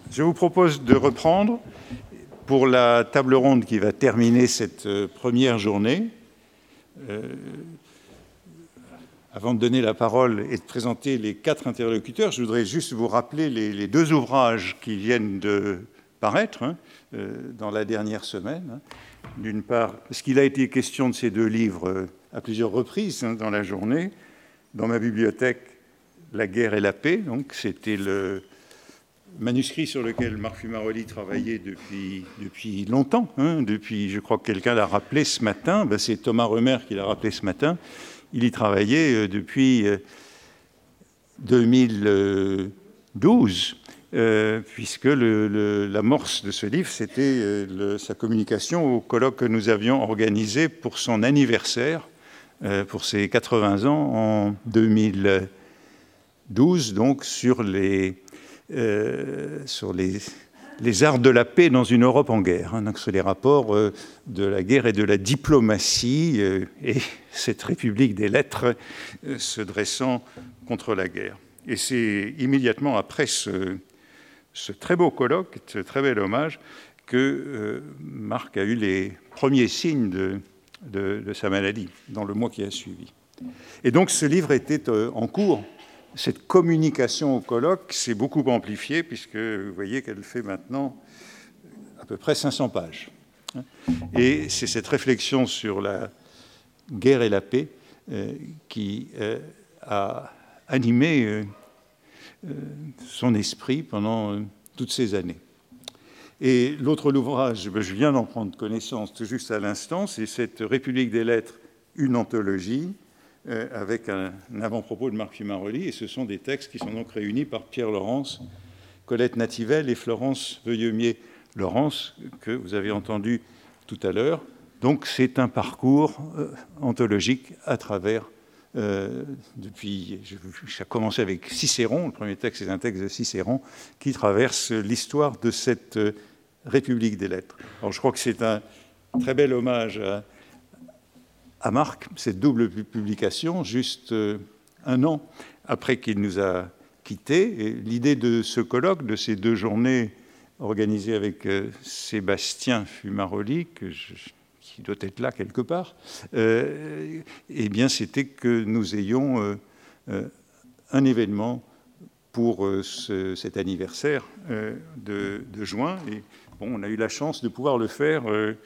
Je vous propose de reprendre pour la table ronde qui va terminer cette première journée. Avant de donner la parole et de présenter les 4 interlocuteurs, je voudrais juste vous rappeler les 2 ouvrages qui viennent de paraître dans la dernière semaine. D'une part, parce qu'il a été question de ces 2 livres à plusieurs reprises dans la journée. Dans ma bibliothèque, La guerre et la paix, donc c'était le manuscrit sur lequel Marc Fumaroli travaillait depuis longtemps. Depuis, je crois que quelqu'un l'a rappelé ce matin, c'est Thomas Remer qui l'a rappelé ce matin. Il y travaillait depuis 2012, puisque l'amorce de ce livre, c'était sa communication au colloque que nous avions organisé pour son anniversaire, pour ses 80 ans, en 2012, donc sur les arts de la paix dans une Europe en guerre, donc sur les rapports de la guerre et de la diplomatie et cette République des lettres se dressant contre la guerre. Et c'est immédiatement après ce très beau colloque, ce très bel hommage, que Marc a eu les premiers signes de sa maladie dans le mois qui a suivi. Et donc ce livre était en cours. Cette communication au colloque s'est beaucoup amplifiée, puisque vous voyez qu'elle fait maintenant à peu près 500 pages. Et c'est cette réflexion sur la guerre et la paix qui a animé son esprit pendant toutes ces années. Et l'autre ouvrage, je viens d'en prendre connaissance tout juste à l'instant, c'est cette République des lettres, une anthologie, avec un avant-propos de Marc Fumaroli, et ce sont des textes qui sont donc réunis par Pierre Laurence, Colette Nativelle et Florence Veuillemier-Laurence, que vous avez entendu tout à l'heure. Donc c'est un parcours anthologique à travers, ça a commencé avec Cicéron, le premier texte est un texte de Cicéron, qui traverse l'histoire de cette République des lettres. Alors je crois que c'est un très bel hommage à Marc, cette double publication, juste 1 an après qu'il nous a quittés. Et l'idée de ce colloque, de ces 2 journées organisées avec Sébastien Fumaroli, qui doit être là quelque part, eh bien, c'était que nous ayons un événement pour cet anniversaire de juin. Et bon, on a eu la chance de pouvoir le faire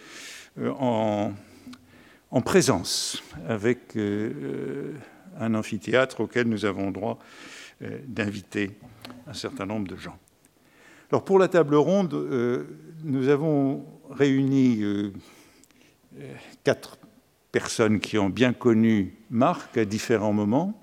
en présence, avec un amphithéâtre auquel nous avons droit d'inviter un certain nombre de gens. Alors pour la table ronde, nous avons réuni 4 personnes qui ont bien connu Marc à différents moments,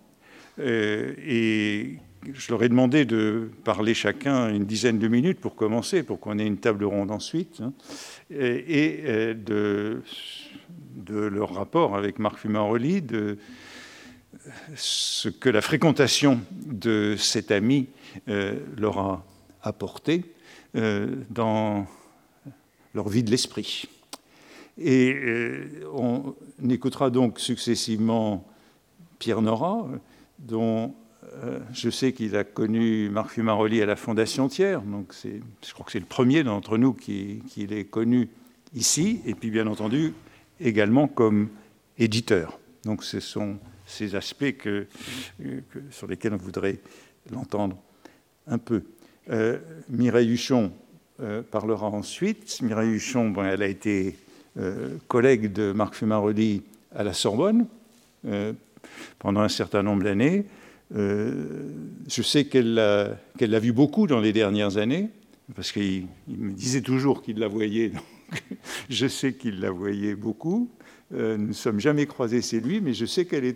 et je leur ai demandé de parler chacun une dizaine de minutes pour commencer, pour qu'on ait une table ronde ensuite, et de leur rapport avec Marc Fumaroli, de ce que la fréquentation de cet ami leur a apporté dans leur vie de l'esprit. Et on écoutera donc successivement Pierre Nora, dont je sais qu'il a connu Marc Fumaroli à la Fondation Thiers, donc je crois que c'est le premier d'entre nous qui l'ait connu ici, et puis bien entendu également comme éditeur. Donc ce sont ces aspects sur lesquels on voudrait l'entendre un peu. Mireille Huchon parlera ensuite. Mireille Huchon, elle a été collègue de Marc Fumaroli à la Sorbonne pendant un certain nombre d'années. Je sais qu'elle l'a vu beaucoup dans les dernières années, parce qu'il me disait toujours qu'il la voyait, donc je sais qu'il la voyait beaucoup. Nous ne sommes jamais croisés, c'est lui, mais je sais qu'elle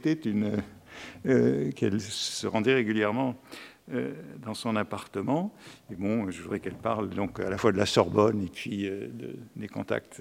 se rendait régulièrement dans son appartement. Et bon, je voudrais qu'elle parle donc à la fois de la Sorbonne et puis des contacts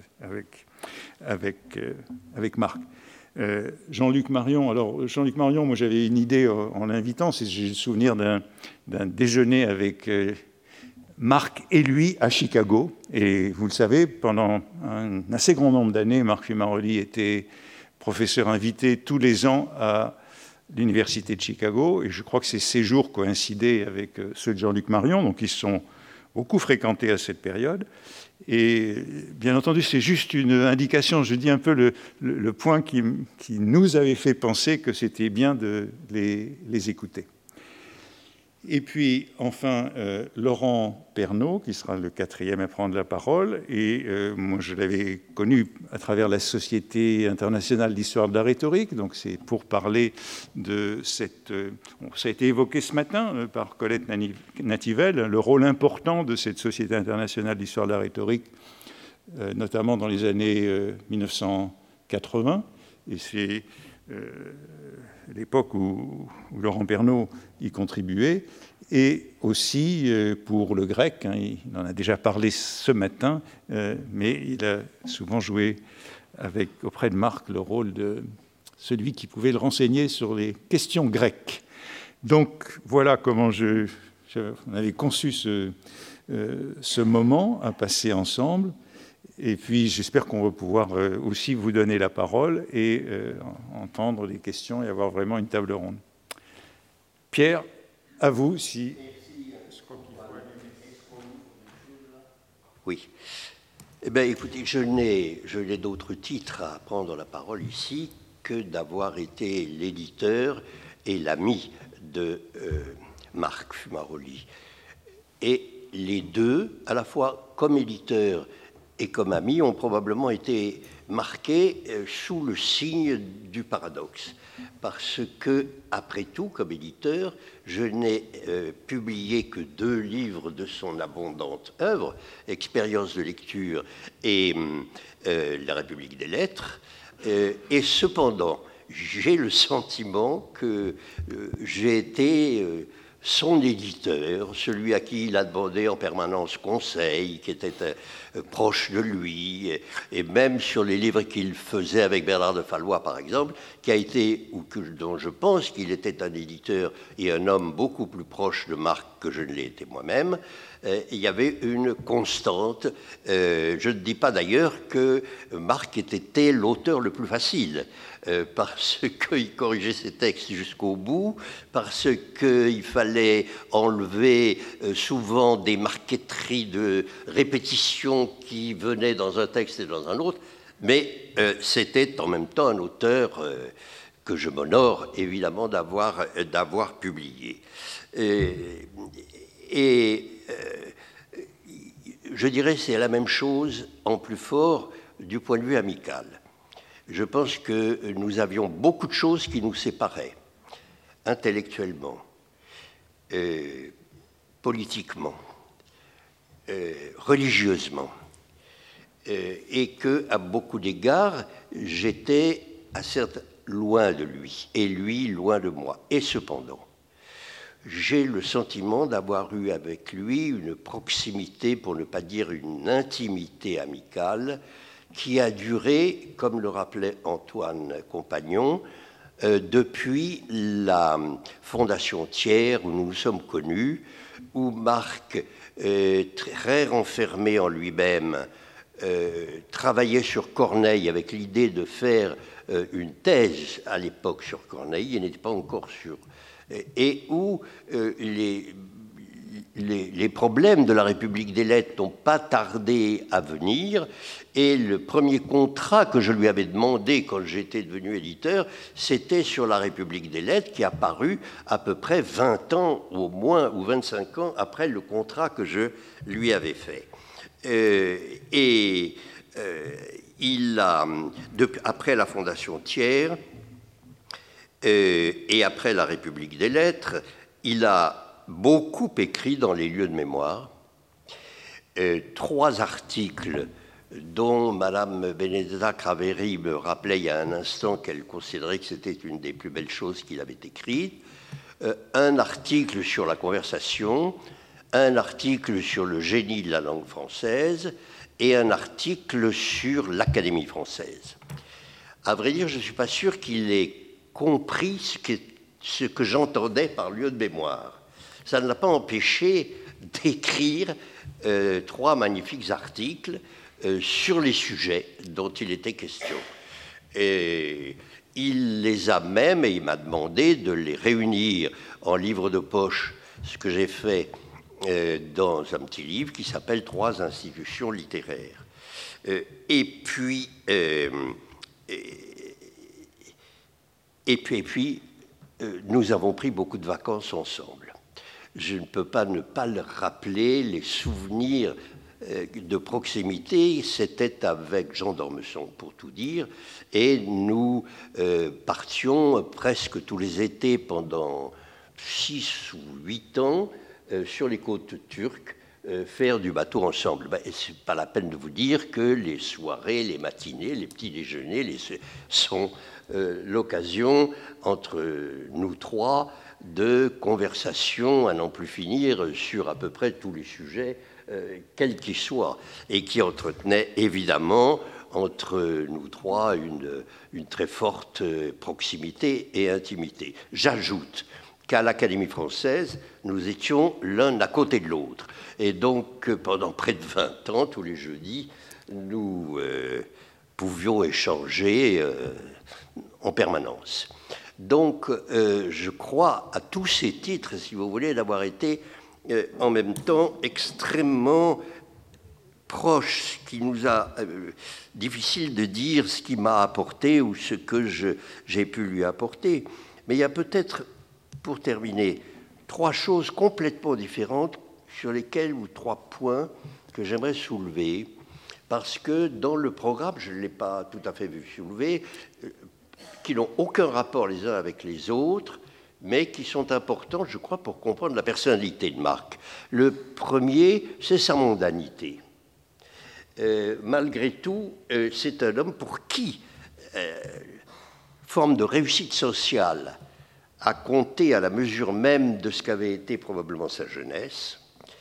avec Marc. Jean-Luc Marion. Alors, Jean-Luc Marion, moi j'avais une idée en l'invitant, j'ai le souvenir d'un déjeuner avec Marc et lui à Chicago. Et vous le savez, pendant un assez grand nombre d'années, Marc Fumaroli était professeur invité tous les ans à l'Université de Chicago. Et je crois que ces séjours coïncidaient avec ceux de Jean-Luc Marion. Donc ils se sont beaucoup fréquenté à cette période. Et bien entendu, c'est juste une indication, je dis un peu le point qui nous avait fait penser que c'était bien de les écouter. Et puis, enfin, Laurent Pernaut, qui sera le quatrième à prendre la parole. Et moi, je l'avais connu à travers la Société internationale d'histoire de la rhétorique. Donc, c'est pour parler de cette... ça a été évoqué ce matin par Colette Nativelle, le rôle important de cette Société internationale d'histoire de la rhétorique, notamment dans les années 1980. Et c'est... l'époque où Laurent Pernaut y contribuait, et aussi pour le grec, il en a déjà parlé ce matin, mais il a souvent joué auprès de Marc le rôle de celui qui pouvait le renseigner sur les questions grecques. Donc voilà comment on avait conçu ce moment à passer ensemble. Et puis, j'espère qu'on va pouvoir aussi vous donner la parole et entendre des questions et avoir vraiment une table ronde. Pierre, à vous, si... Oui. Eh bien, écoutez, je n'ai d'autre titre à prendre la parole ici que d'avoir été l'éditeur et l'ami de Marc Fumaroli. Et les deux, à la fois comme éditeur et comme amis, ont probablement été marqués sous le signe du paradoxe. Parce que, après tout, comme éditeur, je n'ai publié que 2 livres de son abondante œuvre, Expérience de lecture et La République des lettres. Et cependant, j'ai le sentiment que j'ai été... son éditeur, celui à qui il a demandé en permanence conseil, qui était proche de lui, et même sur les livres qu'il faisait avec Bernard de Fallois, par exemple, dont je pense qu'il était un éditeur et un homme beaucoup plus proche de Marc que je ne l'ai été moi-même. Il y avait une constante. Je ne dis pas d'ailleurs que Marc était l'auteur le plus facile, parce qu'il corrigeait ses textes jusqu'au bout, parce qu'il fallait enlever souvent des marqueteries de répétition qui venaient dans un texte et dans un autre, mais c'était en même temps un auteur que je m'honore évidemment d'avoir publié. Je dirais que c'est la même chose en plus fort du point de vue amical. Je pense que nous avions beaucoup de choses qui nous séparaient, intellectuellement, politiquement, religieusement, et qu'à beaucoup d'égards, j'étais loin de lui, et lui loin de moi. Et cependant, j'ai le sentiment d'avoir eu avec lui une proximité, pour ne pas dire une intimité amicale, qui a duré, comme le rappelait Antoine Compagnon, depuis la Fondation Thiers, où nous nous sommes connus, où Marc, très renfermé en lui-même, travaillait sur Corneille avec l'idée de faire une thèse à l'époque sur Corneille, il n'était pas encore sûr, et où les problèmes de la République des lettres n'ont pas tardé à venir, et le premier contrat que je lui avais demandé quand j'étais devenu éditeur, c'était sur la République des lettres, qui a paru à peu près 20 ans au moins, ou 25 ans après le contrat que je lui avais fait. Après la Fondation Thiers et après la République des lettres, il a beaucoup écrit dans les lieux de mémoire, 3 articles dont Madame Benedetta Craveri me rappelait il y a un instant qu'elle considérait que c'était une des plus belles choses qu'il avait écrites, un article sur la conversation, un article sur le génie de la langue française et un article sur l'Académie française. À vrai dire, je ne suis pas sûr qu'il ait compris ce que j'entendais par lieu de mémoire. Ça ne l'a pas empêché d'écrire 3 magnifiques articles sur les sujets dont il était question. Et il les a même, et il m'a demandé de les réunir en livre de poche, ce que j'ai fait dans un petit livre qui s'appelle « 3 institutions littéraires ». Et puis, nous avons pris beaucoup de vacances ensemble. Je ne peux pas ne pas le rappeler, les souvenirs de proximité, c'était avec Jean d'Ormesson, pour tout dire, et nous partions presque tous les étés pendant 6 ou 8 ans sur les côtes turques, faire du bateau ensemble. C'est pas la peine de vous dire que les soirées, les matinées, les petits déjeuners sont l'occasion entre nous trois de conversations à n'en plus finir sur à peu près tous les sujets, quels qu'ils soient, et qui entretenaient évidemment entre nous trois une très forte proximité et intimité. J'ajoute qu'à l'Académie française, nous étions l'un à côté de l'autre. Et donc, pendant près de 20 ans, tous les jeudis, nous pouvions échanger en permanence. Donc, je crois à tous ces titres, si vous voulez, d'avoir été en même temps extrêmement proche, ce qui nous a difficile de dire ce qu'il m'a apporté ou ce que j'ai pu lui apporter. Mais il y a peut-être, pour terminer, 3 choses complètement différentes sur lesquelles, ou 3 points que j'aimerais soulever, parce que dans le programme, je ne l'ai pas tout à fait vu soulever, qui n'ont aucun rapport les uns avec les autres, mais qui sont importants, je crois, pour comprendre la personnalité de Marc. Le premier, c'est sa mondanité. Malgré tout, c'est un homme pour qui forme de réussite sociale a compté à la mesure même de ce qu'avait été probablement sa jeunesse.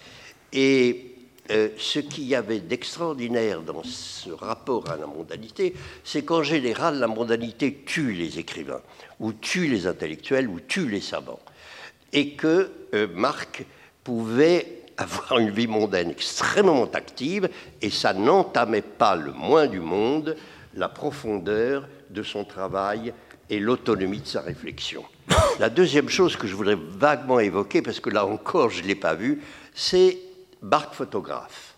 Et ce qu'il y avait d'extraordinaire dans ce rapport à la mondanité, c'est qu'en général, la mondanité tue les écrivains, ou tue les intellectuels, ou tue les savants. Et que Marc pouvait avoir une vie mondaine extrêmement active, et ça n'entamait pas le moins du monde la profondeur de son travail et l'autonomie de sa réflexion. La deuxième chose que je voudrais vaguement évoquer, parce que là encore je ne l'ai pas vu, c'est Marc photographe.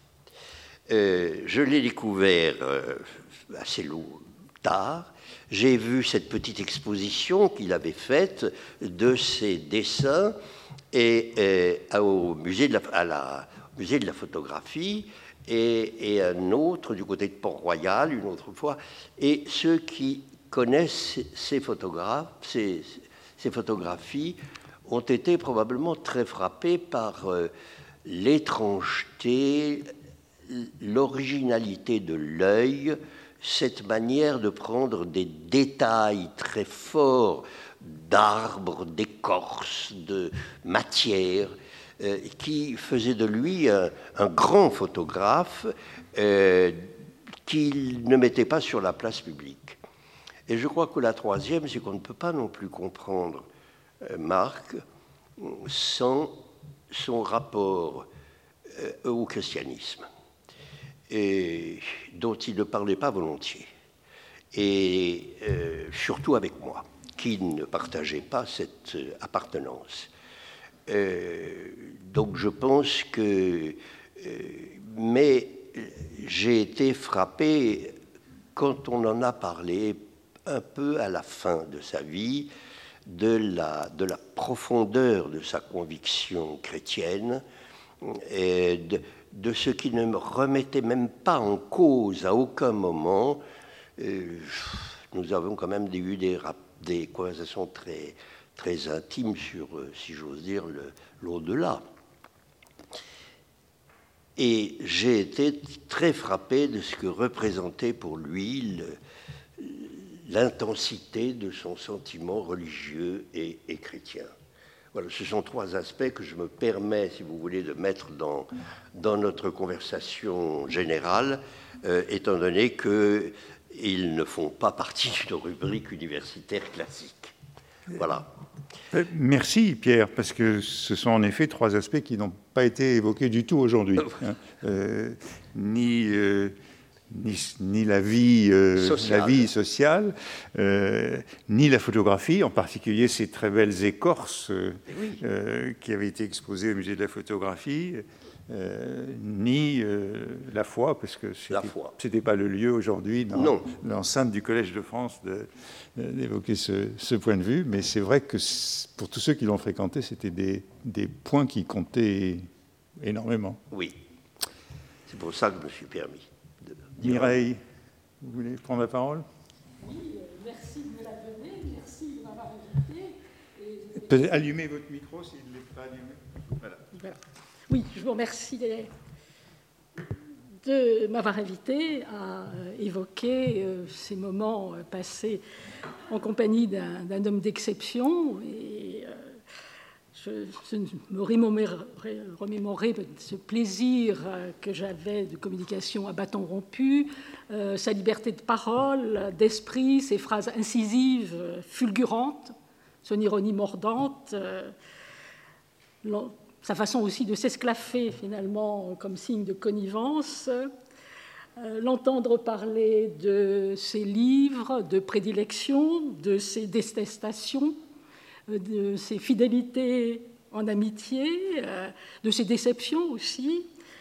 Je l'ai découvert assez tard. J'ai vu cette petite exposition qu'il avait faite de ses dessins au musée de la photographie et un autre du côté de Port-Royal une autre fois. Et ceux qui connaissent ces photographies ont été probablement très frappés par l'étrangeté, l'originalité de l'œil, cette manière de prendre des détails très forts d'arbres, d'écorces, de matière, qui faisait de lui un grand photographe qu'il ne mettait pas sur la place publique. Et je crois que la troisième, c'est qu'on ne peut pas non plus comprendre Marc sans son rapport au christianisme, et dont il ne parlait pas volontiers, et surtout avec moi, qui ne partageait pas cette appartenance. Donc je pense que... mais j'ai été frappé, quand on en a parlé un peu à la fin de sa vie, de la profondeur de sa conviction chrétienne, et de ce qui ne me remettait même pas en cause à aucun moment. Nous avons quand même eu des conversations très, très intimes sur, si j'ose dire, l'au-delà. Et j'ai été très frappé de ce que représentait pour lui l'intensité de son sentiment religieux et chrétien. Voilà, ce sont 3 aspects que je me permets, si vous voulez, de mettre dans notre conversation générale, étant donné qu'ils ne font pas partie d'une rubrique universitaire classique. Voilà. Merci Pierre, parce que ce sont en effet 3 aspects qui n'ont pas été évoqués du tout aujourd'hui. Ni ni la vie sociale, ni la photographie, en particulier ces très belles écorces qui avaient été exposées au musée de la photographie, ni la foi, parce que ce n'était pas le lieu aujourd'hui dans l'enceinte du Collège de France d'évoquer ce point de vue, mais c'est vrai que pour tous ceux qui l'ont fréquenté, c'était des points qui comptaient énormément. Oui, c'est pour ça que je me suis permis. Mireille, vous voulez prendre la parole? Oui, merci de me la donner, merci de m'avoir invité. Peut-être allumer votre micro s'il ne l'est pas allumé. Voilà. Oui, je vous remercie de m'avoir invité à évoquer ces moments passés en compagnie d'un homme d'exception. Et je me remémorer ce plaisir que j'avais de communication à bâton rompu, sa liberté de parole, d'esprit, ses phrases incisives, fulgurantes, son ironie mordante, sa façon aussi de s'esclaffer finalement comme signe de connivence, l'entendre parler de ses livres de prédilection, de ses détestations, de ses fidélités en amitié, de ses déceptions aussi,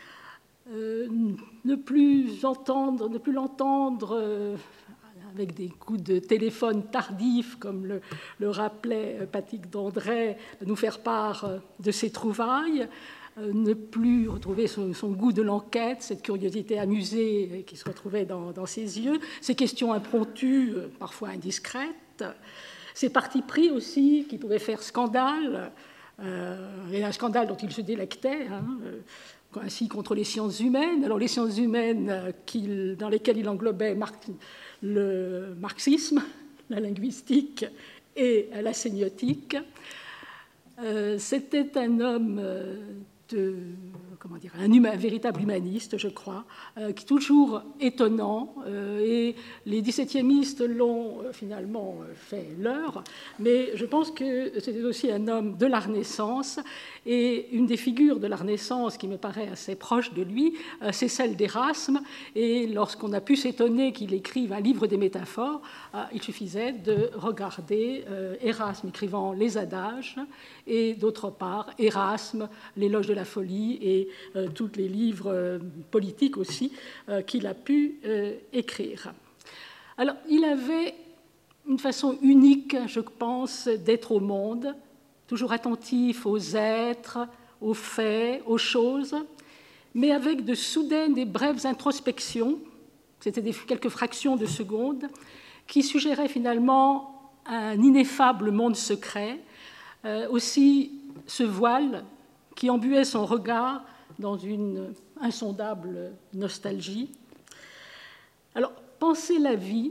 ne plus l'entendre avec des coups de téléphone tardifs, comme le rappelait Patrick Dandré, nous faire part de ses trouvailles, ne plus retrouver son goût de l'enquête, cette curiosité amusée qui se retrouvait dans ses yeux, ses questions impromptues, parfois indiscrètes, ses partis pris aussi qui pouvaient faire scandale, et un scandale dont il se délectait, ainsi contre les sciences humaines. Alors les sciences humaines dans lesquelles il englobait le marxisme, la linguistique et la sémiotique. C'était un homme un véritable humaniste, je crois, qui est toujours étonnant, et les 17e l'ont finalement fait leur, mais je pense que c'était aussi un homme de la Renaissance, et une des figures de la Renaissance qui me paraît assez proche de lui, c'est celle d'Érasme, et lorsqu'on a pu s'étonner qu'il écrive un livre des métaphores, il suffisait de regarder Érasme écrivant les adages, et d'autre part Érasme, l'éloge de la folie, et tous les livres politiques aussi qu'il a pu écrire. Alors, il avait une façon unique, je pense, d'être au monde, toujours attentif aux êtres, aux faits, aux choses, mais avec de soudaines et brèves introspections, c'était quelques fractions de secondes, qui suggéraient finalement un ineffable monde secret, aussi ce voile qui embuait son regard dans une insondable nostalgie. Alors, penser la vie,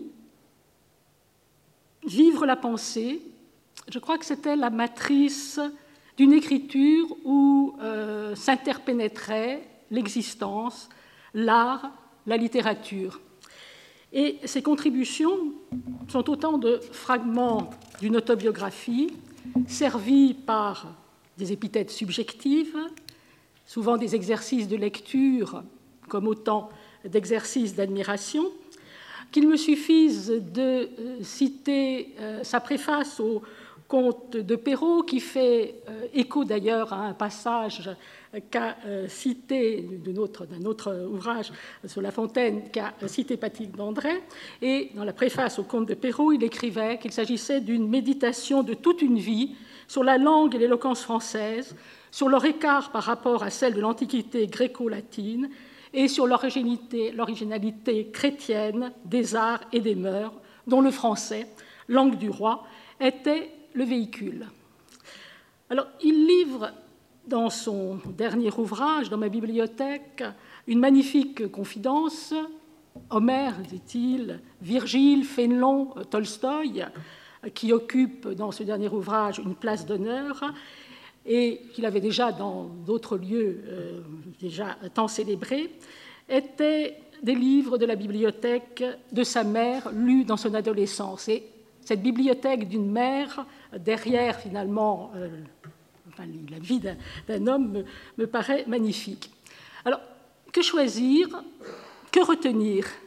vivre la pensée, je crois que c'était la matrice d'une écriture où s'interpénétrait l'existence, l'art, la littérature. Et ces contributions sont autant de fragments d'une autobiographie servis par des épithètes subjectives, souvent des exercices de lecture comme autant d'exercices d'admiration, qu'il me suffise de citer sa préface au Conte de Perrault, qui fait écho d'ailleurs à un passage qu'a cité d'un autre ouvrage sur La Fontaine, qu'a cité Patrick Dandré. Et dans la préface au Conte de Perrault, il écrivait qu'il s'agissait d'une méditation de toute une vie sur la langue et l'éloquence française, sur leur écart par rapport à celle de l'Antiquité gréco-latine et sur l'originalité chrétienne des arts et des mœurs, dont le français, langue du roi, était le véhicule. Alors, il livre dans son dernier ouvrage, dans ma bibliothèque, une magnifique confidence. Homère, dit-il, Virgile, Fénelon, Tolstoï, qui occupent dans ce dernier ouvrage une place d'honneur, et qu'il avait déjà dans d'autres lieux déjà tant célébrés, étaient des livres de la bibliothèque de sa mère lus dans son adolescence. Et cette bibliothèque d'une mère, derrière finalement la vie d'un homme, me paraît magnifique. Alors, que choisir? Que retenir?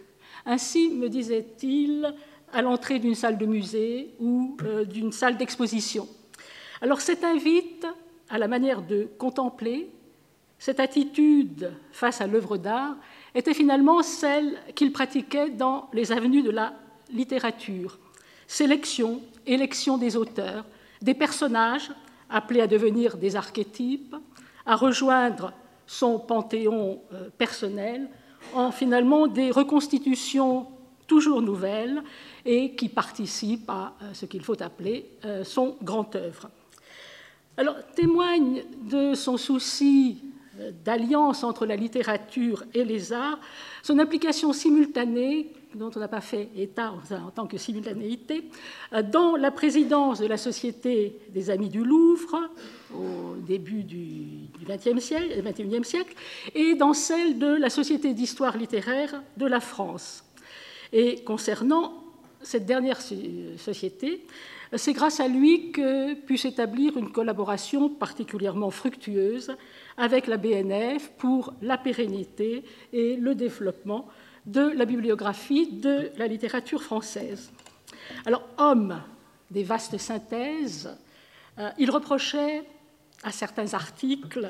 Ainsi, me disait-il, à l'entrée d'une salle de musée ou d'une salle d'exposition. Alors, cette invite à la manière de contempler, cette attitude face à l'œuvre d'art, était finalement celle qu'il pratiquait dans les avenues de la littérature. Sélection, élection des auteurs, des personnages appelés à devenir des archétypes, à rejoindre son panthéon personnel en finalement des reconstitutions toujours nouvelles et qui participent à ce qu'il faut appeler son grand œuvre. Alors, témoigne de son souci d'alliance entre la littérature et les arts, son implication simultanée, dont on n'a pas fait état en tant que simultanéité, dans la présidence de la Société des Amis du Louvre au début du XXIe siècle et dans celle de la Société d'histoire littéraire de la France. Et concernant cette dernière société, c'est grâce à lui que put s'établir une collaboration particulièrement fructueuse avec la BNF pour la pérennité et le développement de la bibliographie de la littérature française. Alors, homme des vastes synthèses, il reprochait à certains articles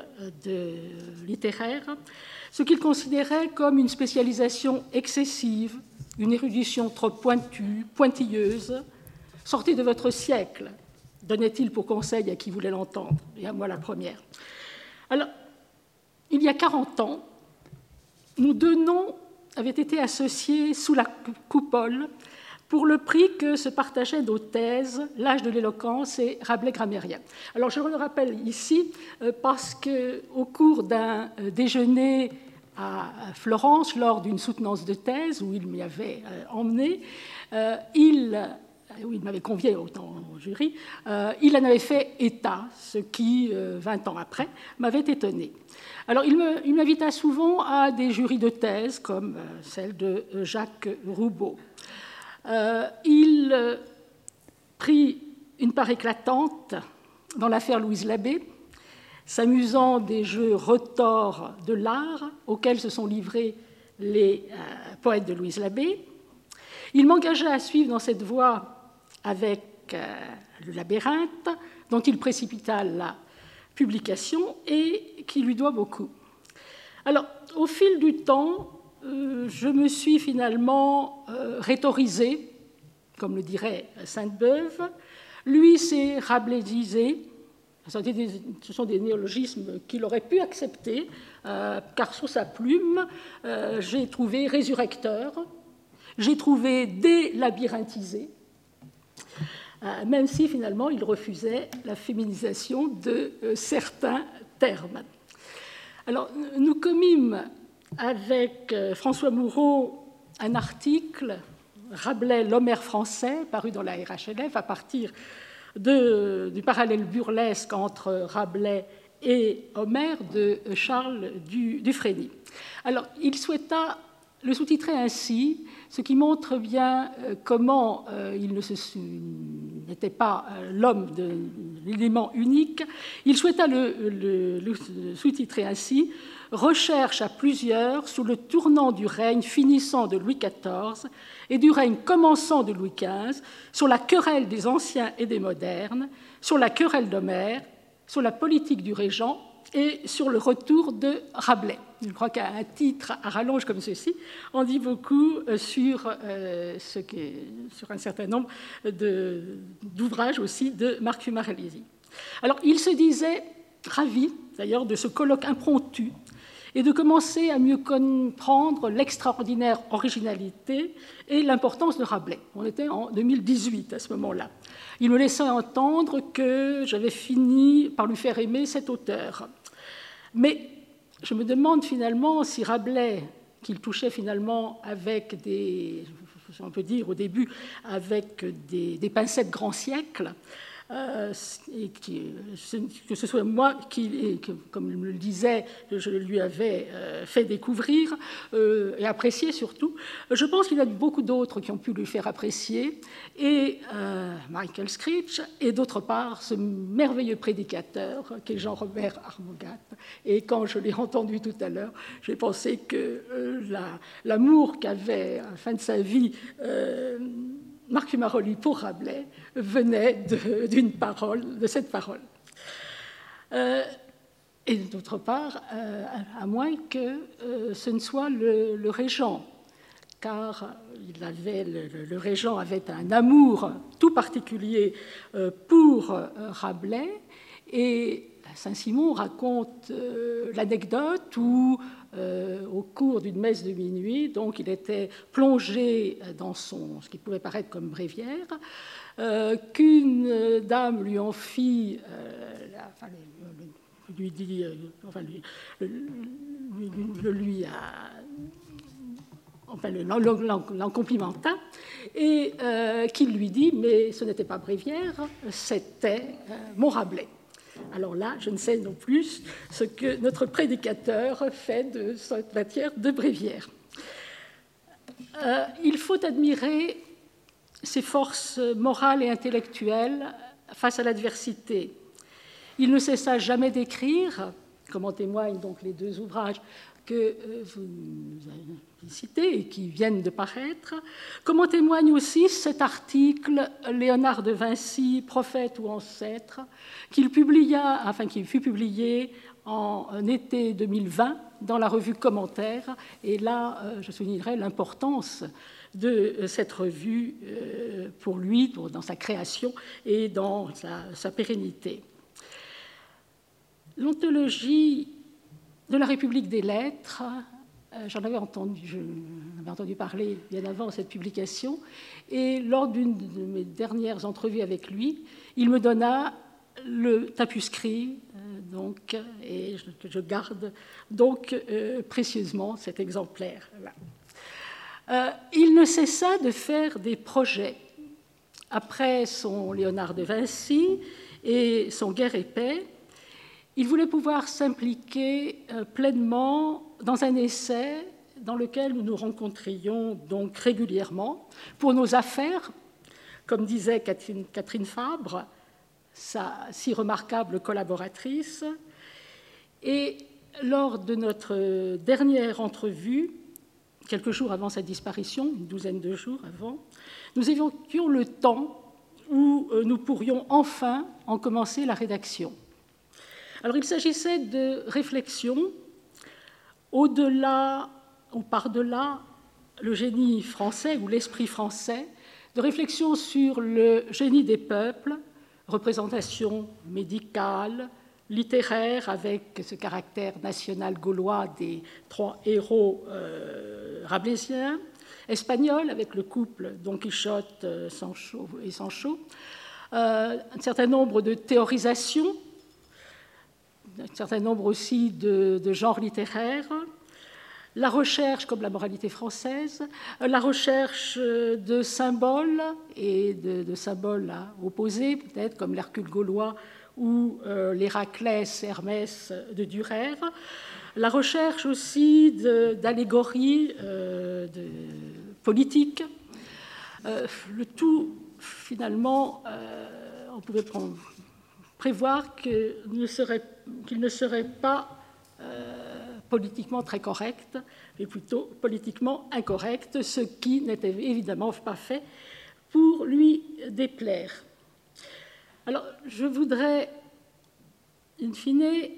littéraires ce qu'il considérait comme une spécialisation excessive, une érudition trop pointilleuse. Sortez de votre siècle, donnait-il pour conseil à qui voulait l'entendre, et à moi la première. Alors, il y a 40 ans, nous deux noms avaient été associés sous la coupole pour le prix que se partageaient nos thèses, L'âge de l'éloquence et Rabelais grammairien. Alors, je le rappelle ici parce qu'au cours d'un déjeuner à Florence, lors d'une soutenance de thèse où il m'y avait emmené, il m'avait convié au jury, il en avait fait état, ce qui, 20 ans après, m'avait étonné. Alors, il m'invita souvent à des jurys de thèse, comme celle de Jacques Roubaud. Il prit une part éclatante dans l'affaire Louise Labbé, s'amusant des jeux retors de l'art auxquels se sont livrés les poètes de Louise Labbé. Il m'engagea à suivre dans cette voie avec le Labyrinthe, dont il précipita la publication et qui lui doit beaucoup. Alors, au fil du temps, je me suis finalement rhétorisée, comme le dirait Sainte-Beuve. Lui s'est rabelaisisé. Ce sont des néologismes qu'il aurait pu accepter, car sous sa plume, j'ai trouvé résurrecteur, j'ai trouvé délabyrinthisé, même si finalement il refusait la féminisation de certains termes. Alors, nous commîmes avec François Moureau un article, Rabelais, l'Homère français, paru dans la RHLF à partir du parallèle burlesque entre Rabelais et Homère de Charles Dufresne. Alors, il souhaita le sous-titrer ainsi, ce qui montre bien comment il n'était pas l'homme de l'élément unique. Il souhaita le sous-titrer ainsi « Recherche à plusieurs sous le tournant du règne finissant de Louis XIV et du règne commençant de Louis XV, sur la querelle des anciens et des modernes, sur la querelle d'Homère, sur la politique du régent et sur le retour de Rabelais ». Je crois qu'un titre à rallonge comme ceci en dit beaucoup sur un certain nombre d'ouvrages aussi de Marc Fumarelli. Alors, il se disait ravi, d'ailleurs, de ce colloque impromptu et de commencer à mieux comprendre l'extraordinaire originalité et l'importance de Rabelais. On était en 2018 à ce moment-là. Il me laissait entendre que j'avais fini par lui faire aimer cet auteur. Mais je me demande finalement si Rabelais, qu'il touchait finalement avec on peut dire au début, avec des pincettes grand siècle, et que ce soit moi qui, comme il me le disait, je lui avais fait découvrir et apprécier surtout. Je pense qu'il y a beaucoup d'autres qui ont pu lui faire apprécier, et Michael Screech, et d'autre part ce merveilleux prédicateur qu'est Jean-Robert Armogat. Et quand je l'ai entendu tout à l'heure, j'ai pensé que l'amour qu'avait à la fin de sa vie Marc Fumaroli pour Rabelais venait d'une parole, de cette parole. Et d'autre part, à moins que ce ne soit le régent, car le régent avait un amour tout particulier pour Rabelais, et Saint-Simon raconte l'anecdote où, au cours d'une messe de minuit, donc il était plongé dans ce qui pouvait paraître comme bréviaire, qu'une dame lui en fit, l'en complimenta, et qu'il lui dit, mais ce n'était pas bréviaire, c'était mon Rabelais. Alors là, je ne sais non plus ce que notre prédicateur fait de cette matière de bréviaire. Il faut admirer ses forces morales et intellectuelles face à l'adversité. Il ne cessa jamais d'écrire, comme en témoignent donc les deux ouvrages que vous avez cités et qui viennent de paraître, comme en témoigne aussi cet article « Léonard de Vinci, prophète ou ancêtre », qui fut publié en été 2020 dans la revue Commentaire. Et là, je soulignerai l'importance de cette revue pour lui, dans sa création et dans sa pérennité. L'anthologie de la République des lettres, j'en avais entendu parler bien avant cette publication, et lors d'une de mes dernières entrevues avec lui, il me donna le tapuscrit, et je garde donc précieusement cet exemplaire-là. Il ne cessa de faire des projets. Après son Léonard de Vinci et son Guerre et Paix, il voulait pouvoir s'impliquer pleinement dans un essai dans lequel nous nous rencontrions donc régulièrement pour nos affaires, comme disait Catherine Fabre, sa si remarquable collaboratrice. Et lors de notre dernière entrevue, quelques jours avant sa disparition, une douzaine de jours avant, nous évoquions le temps où nous pourrions enfin en commencer la rédaction. Alors il s'agissait de réflexions au-delà ou par-delà le génie français ou l'esprit français, de réflexions sur le génie des peuples, représentation médicale, littéraire avec ce caractère national gaulois des trois héros rabelaisiens, espagnol avec le couple Don Quichotte et Sancho, un certain nombre de théorisations, un certain nombre aussi de genres littéraires, la recherche comme la moralité française, la recherche de symboles et de symboles à opposer, peut-être comme l'Hercule gaulois ou l'Héraclès Hermès de Durer, la recherche aussi d'allégories politiques. Le tout, finalement, on pouvait prévoir qu'il ne serait pas politiquement très correct, mais plutôt politiquement incorrect, ce qui n'était évidemment pas fait pour lui déplaire. Alors, je voudrais, in fine,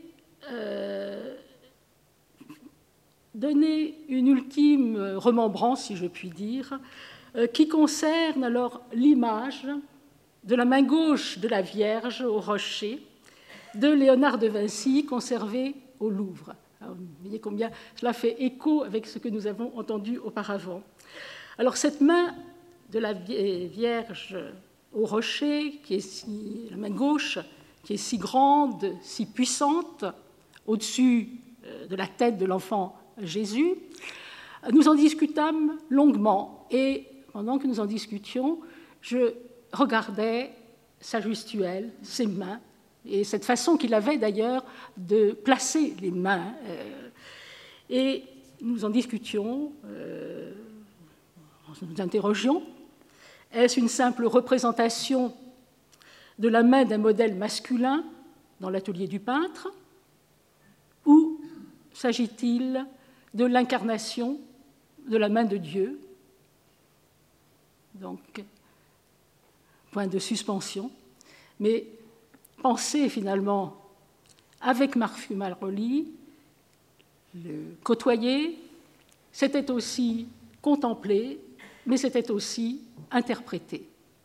donner une ultime remembrance, si je puis dire, qui concerne alors l'image de la main gauche de la Vierge au rocher de Léonard de Vinci, conservée au Louvre. Alors, vous voyez combien cela fait écho avec ce que nous avons entendu auparavant. Alors, cette main de la Vierge au rocher, la main gauche, qui est si grande, si puissante, au-dessus de la tête de l'enfant Jésus, nous en discutâmes longuement. Et pendant que nous en discutions, je regardais sa gestuelle, ses mains, et cette façon qu'il avait d'ailleurs de placer les mains. Et nous en discutions, nous interrogions, est-ce une simple représentation de la main d'un modèle masculin dans l'atelier du peintre, ou s'agit-il de l'incarnation de la main de Dieu? Donc, point de suspension. Mais penser finalement avec Marc Fumaroli, le côtoyer, c'était aussi contempler, mais c'était aussi interpréter.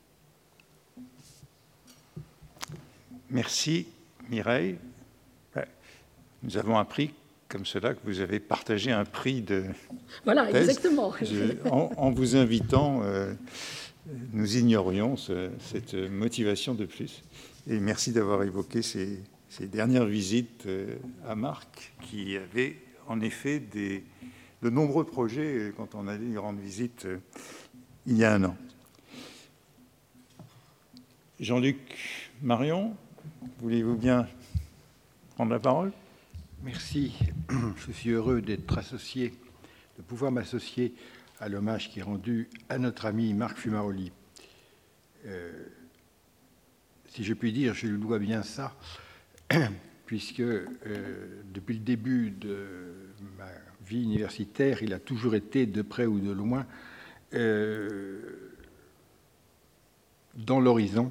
Merci Mireille. Nous avons appris comme cela que vous avez partagé un prix de voilà, thèse. Exactement. En vous invitant, nous ignorions cette motivation de plus. Et merci d'avoir évoqué ces dernières visites à Marc, qui avait en effet de nombreux projets quand on allait y rendre visite il y a un an. Jean-Luc Marion, voulez-vous bien prendre la parole? Merci. Je suis heureux d'être associé, de pouvoir m'associer à l'hommage qui est rendu à notre ami Marc Fumaroli. Si je puis dire, je lui dois bien ça, puisque depuis le début de ma vie universitaire, il a toujours été, de près ou de loin, dans l'horizon,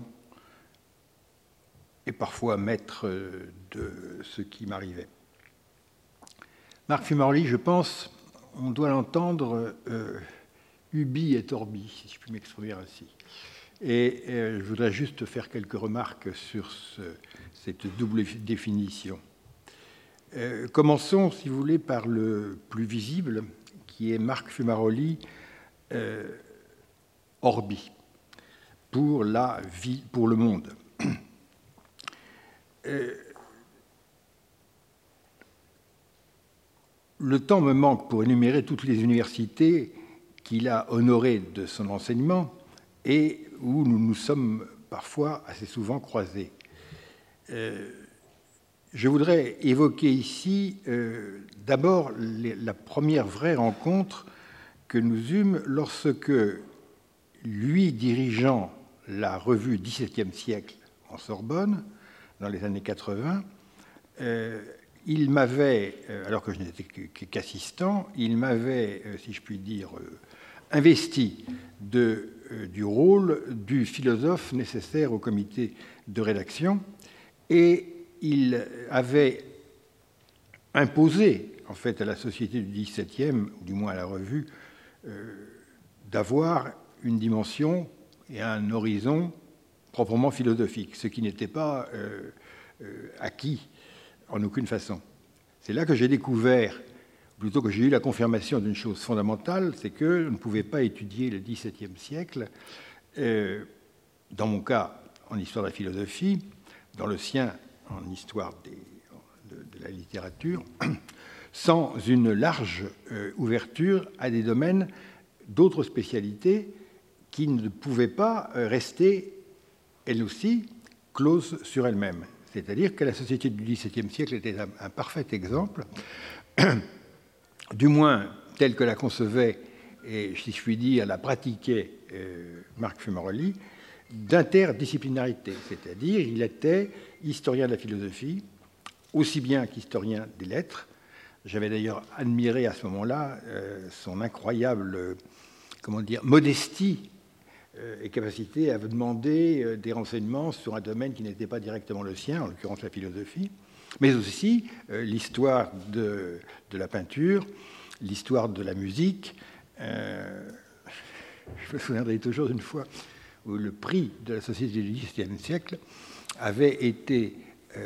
et parfois maître de ce qui m'arrivait. Marc Fumaroli, je pense, on doit l'entendre ubi et orbi, si je puis m'exprimer ainsi. Et je voudrais juste faire quelques remarques sur cette double définition. Commençons, si vous voulez, par le plus visible, qui est Marc Fumaroli orbi, pour la vie, pour le monde. Le temps me manque pour énumérer toutes les universités qu'il a honorées de son enseignement et où nous nous sommes parfois assez souvent croisés. Je voudrais évoquer ici d'abord la première vraie rencontre que nous eûmes lorsque, lui dirigeant la revue XVIIe siècle en Sorbonne, dans les années 80, il m'avait, alors que je n'étais qu'assistant, il m'avait, si je puis dire, investi du rôle du philosophe nécessaire au comité de rédaction, et il avait imposé, en fait, à la Société du XVIIe, ou du moins à la revue, d'avoir une dimension et un horizon proprement philosophique, ce qui n'était pas acquis en aucune façon. C'est là que j'ai découvert, plutôt que j'ai eu la confirmation d'une chose fondamentale, c'est que je ne pouvais pas étudier le XVIIe siècle, dans mon cas en histoire de la philosophie, dans le sien en histoire de la littérature, sans une large ouverture à des domaines d'autres spécialités qui ne pouvaient pas rester, elles aussi, closes sur elles-mêmes. C'est-à-dire que la société du XVIIe siècle était un parfait exemple, du moins telle que la concevait, et si je puis dire, la pratiquait Marc Fumaroli, d'interdisciplinarité. C'est-à-dire il était historien de la philosophie, aussi bien qu'historien des lettres. J'avais d'ailleurs admiré à ce moment-là son incroyable modestie et capacité à demander des renseignements sur un domaine qui n'était pas directement le sien, en l'occurrence la philosophie, mais aussi l'histoire de la peinture, l'histoire de la musique. Je me souviendrai toujours d'une fois où le prix de la Société du XVIIe siècle avait été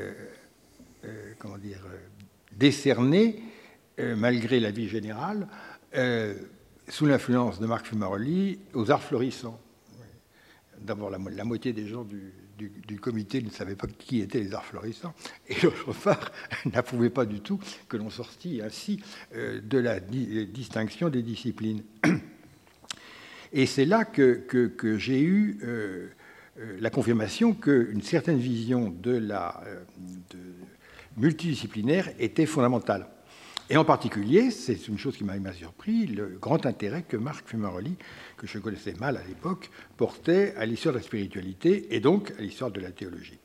décerné, malgré l'avis général, sous l'influence de Marc Fumaroli, aux arts florissants. D'abord, la moitié des gens du comité ne savaient pas qui étaient les arts florissants, et l'autre part n'approuvait pas du tout que l'on sortît ainsi de la distinction des disciplines. Et c'est là que j'ai eu la confirmation qu'une certaine vision de multidisciplinaire était fondamentale. Et en particulier, c'est une chose qui m'a surpris, le grand intérêt que Marc Fumaroli, que je connaissais mal à l'époque, portait à l'histoire de la spiritualité et donc à l'histoire de la théologie.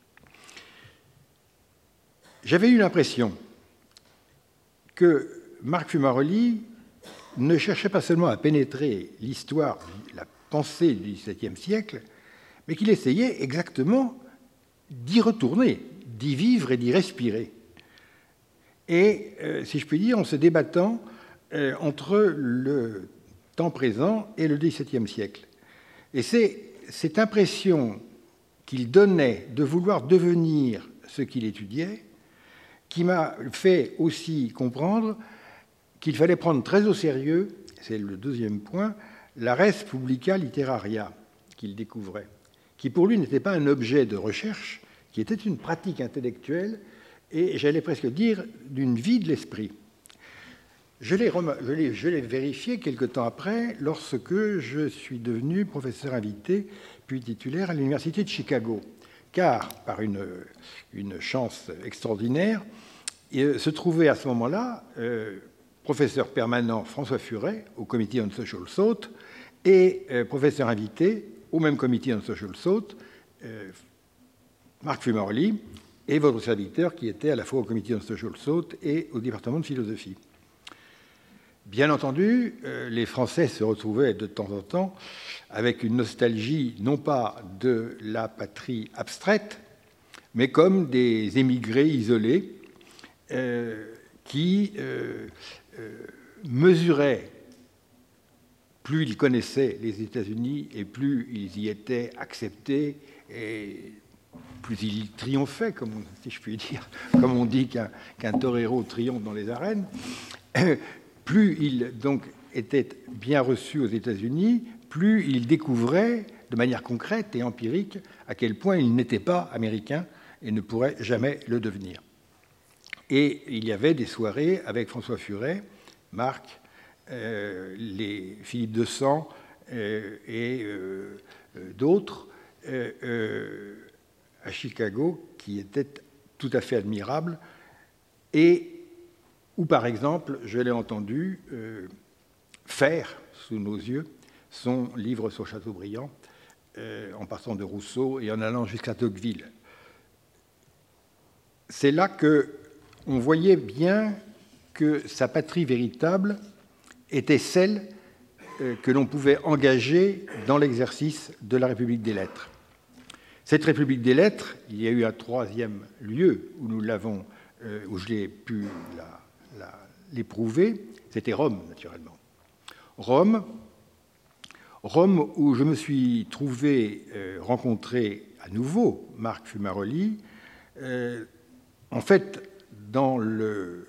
J'avais eu l'impression que Marc Fumaroli ne cherchait pas seulement à pénétrer l'histoire, la pensée du XVIIe siècle, mais qu'il essayait exactement d'y retourner, d'y vivre et d'y respirer. Et, si je puis dire, en se débattant entre le temps présent et le XVIIe siècle. Et c'est cette impression qu'il donnait de vouloir devenir ce qu'il étudiait qui m'a fait aussi comprendre qu'il fallait prendre très au sérieux, c'est le deuxième point, la res publica literaria qu'il découvrait, qui pour lui n'était pas un objet de recherche, qui était une pratique intellectuelle et, j'allais presque dire, d'une vie de l'esprit. Je l'ai vérifié quelque temps après, lorsque je suis devenu professeur invité, puis titulaire à l'Université de Chicago. Car, par une chance extraordinaire, se trouvait à ce moment-là professeur permanent François Furet au Committee on Social Thought et professeur invité au même Committee on Social Thought, Marc Fumaroli, et votre serviteur qui était à la fois au Committee on Social Thought et au département de philosophie. Bien entendu, les Français se retrouvaient de temps en temps avec une nostalgie non pas de la patrie abstraite, mais comme des émigrés isolés qui mesuraient, plus ils connaissaient les États-Unis et plus ils y étaient acceptés et plus ils triomphaient, si je puis dire, comme on dit qu'un torero triomphe dans les arènes, plus ils donc étaient bien reçus aux États-Unis, plus ils découvraient de manière concrète et empirique à quel point ils n'étaient pas américains et ne pourraient jamais le devenir. Et il y avait des soirées avec François Furet, Marc, les Philippe de Sang et d'autres à Chicago qui étaient tout à fait admirables et où, par exemple, je l'ai entendu faire, sous nos yeux, son livre sur Chateaubriand, en partant de Rousseau et en allant jusqu'à Tocqueville. C'est là qu'on voyait bien que sa patrie véritable était celle que l'on pouvait engager dans l'exercice de la République des lettres. Cette République des lettres, il y a eu un troisième lieu où nous l'avons, où je l'ai pu l'éprouver, c'était Rome, naturellement. Rome où je me suis trouvé rencontrer à nouveau Marc Fumaroli, en fait, dans le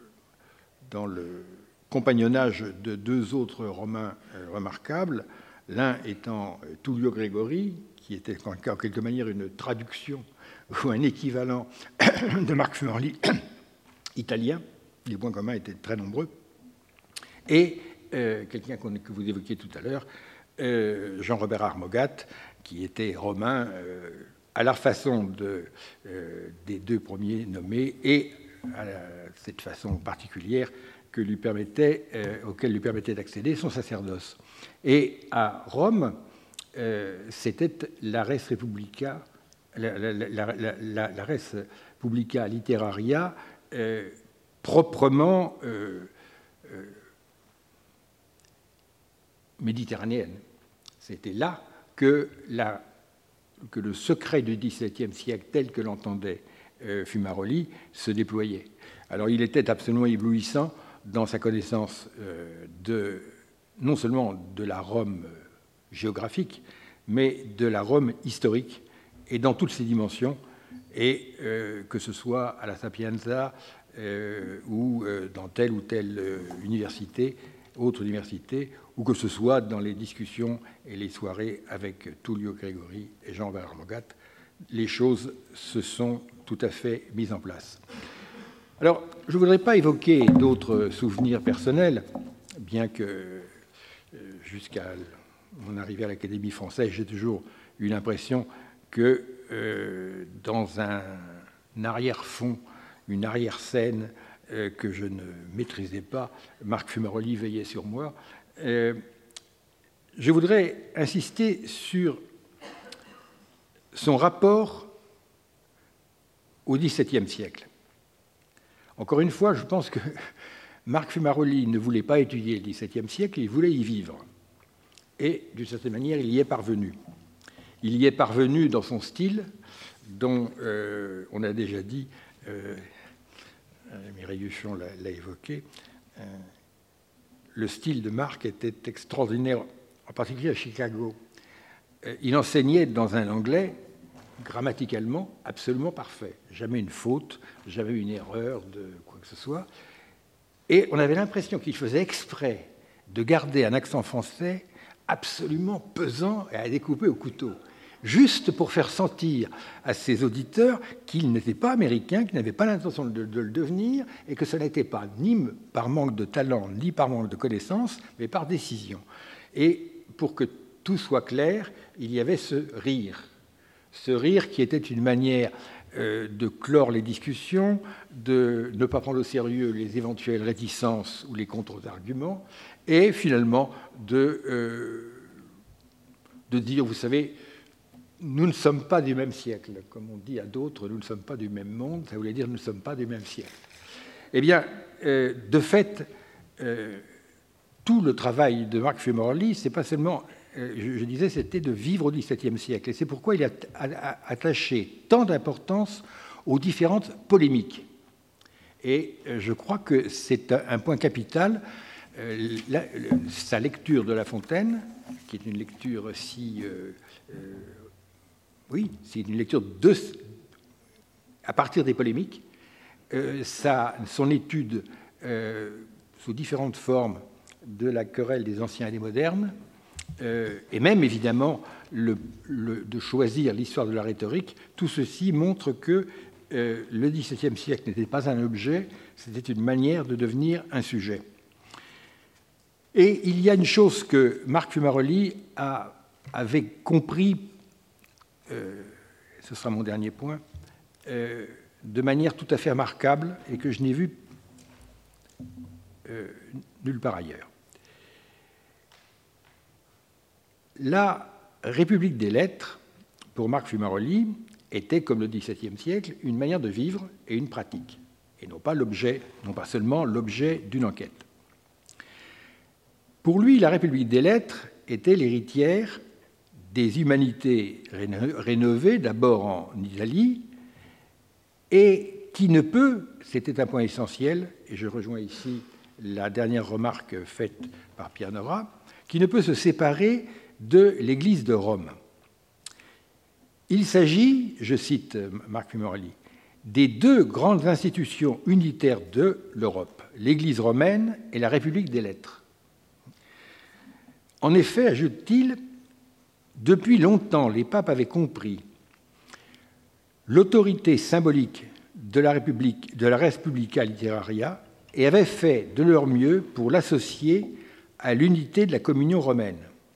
compagnonnage de deux autres Romains remarquables, l'un étant Tullio Gregori, qui était en quelque manière une traduction ou un équivalent de Marc Fumaroli italien. Les points communs étaient très nombreux. Et quelqu'un que vous évoquiez tout à l'heure, Jean-Robert Armogat, qui était romain à la façon des deux premiers nommés et à cette façon particulière auquel lui permettait d'accéder son sacerdoce. Et à Rome, c'était la res publica, la res publica literaria proprement méditerranéenne. C'était là que le secret du XVIIe siècle, tel que l'entendait Fumaroli, se déployait. Alors il était absolument éblouissant dans sa connaissance non seulement de la Rome géographique, mais de la Rome historique, et dans toutes ses dimensions, et que ce soit à la Sapienza ou dans telle ou telle université, autre université, ou que ce soit dans les discussions et les soirées avec Tullio Gregori et Jean-Robert Armogat, les choses se sont tout à fait mises en place. Alors, je ne voudrais pas évoquer d'autres souvenirs personnels, bien que jusqu'à mon arrivée à l'Académie française, j'ai toujours eu l'impression que dans un arrière-fond, une arrière-scène que je ne maîtrisais pas, Marc Fumaroli veillait sur moi. Je voudrais insister sur son rapport au XVIIe siècle. Encore une fois, je pense que Marc Fumaroli ne voulait pas étudier le XVIIe siècle, il voulait y vivre. Et, d'une certaine manière, il y est parvenu. Il y est parvenu dans son style, dont on a déjà dit, Mireille Huchon l'a évoqué, le style de Marc était extraordinaire, en particulier à Chicago. Il enseignait dans un anglais grammaticalement absolument parfait. Jamais une faute, jamais une erreur de quoi que ce soit. Et on avait l'impression qu'il faisait exprès de garder un accent français absolument pesant et à découper au couteau, juste pour faire sentir à ses auditeurs qu'il n'était pas américain, qu'il n'avait pas l'intention de le devenir, et que ce n'était pas ni par manque de talent, ni par manque de connaissances, mais par décision. Et pour que tout soit clair, il y avait ce rire qui était une manière de clore les discussions, de ne pas prendre au sérieux les éventuelles réticences ou les contre-arguments, et finalement de dire, vous savez, nous ne sommes pas du même siècle. Comme on dit à d'autres, nous ne sommes pas du même monde, ça voulait dire nous ne sommes pas du même siècle. Eh bien, de fait, tout le travail de Marc Fumaroli, c'est pas seulement, je disais, c'était de vivre au XVIIe siècle. Et c'est pourquoi il a attaché tant d'importance aux différentes polémiques. Et je crois que c'est un point capital. Sa lecture de La Fontaine, qui est une lecture c'est une lecture à partir des polémiques, son étude sous différentes formes de la querelle des anciens et des modernes, et même évidemment de choisir l'histoire de la rhétorique, tout ceci montre que le XVIIe siècle n'était pas un objet, c'était une manière de devenir un sujet. Et il y a une chose que Marc Fumaroli avait compris, ce sera mon dernier point, de manière tout à fait remarquable et que je n'ai vu nulle part ailleurs. La République des lettres, pour Marc Fumaroli, était, comme le XVIIe siècle, une manière de vivre et une pratique, et non pas seulement l'objet d'une enquête. Pour lui, la République des lettres était l'héritière des humanités rénovées, d'abord en Italie, et qui ne peut, c'était un point essentiel, et je rejoins ici la dernière remarque faite par Pierre Nora, qui ne peut se séparer de l'Église de Rome. Il s'agit, je cite Marc Fumaroli, des deux grandes institutions unitaires de l'Europe, l'Église romaine et la République des lettres. En effet, ajoute-t-il, depuis longtemps, les papes avaient compris l'autorité symbolique de la Respublica Literaria et avaient fait de leur mieux pour l'associer à l'unité de la communion romaine.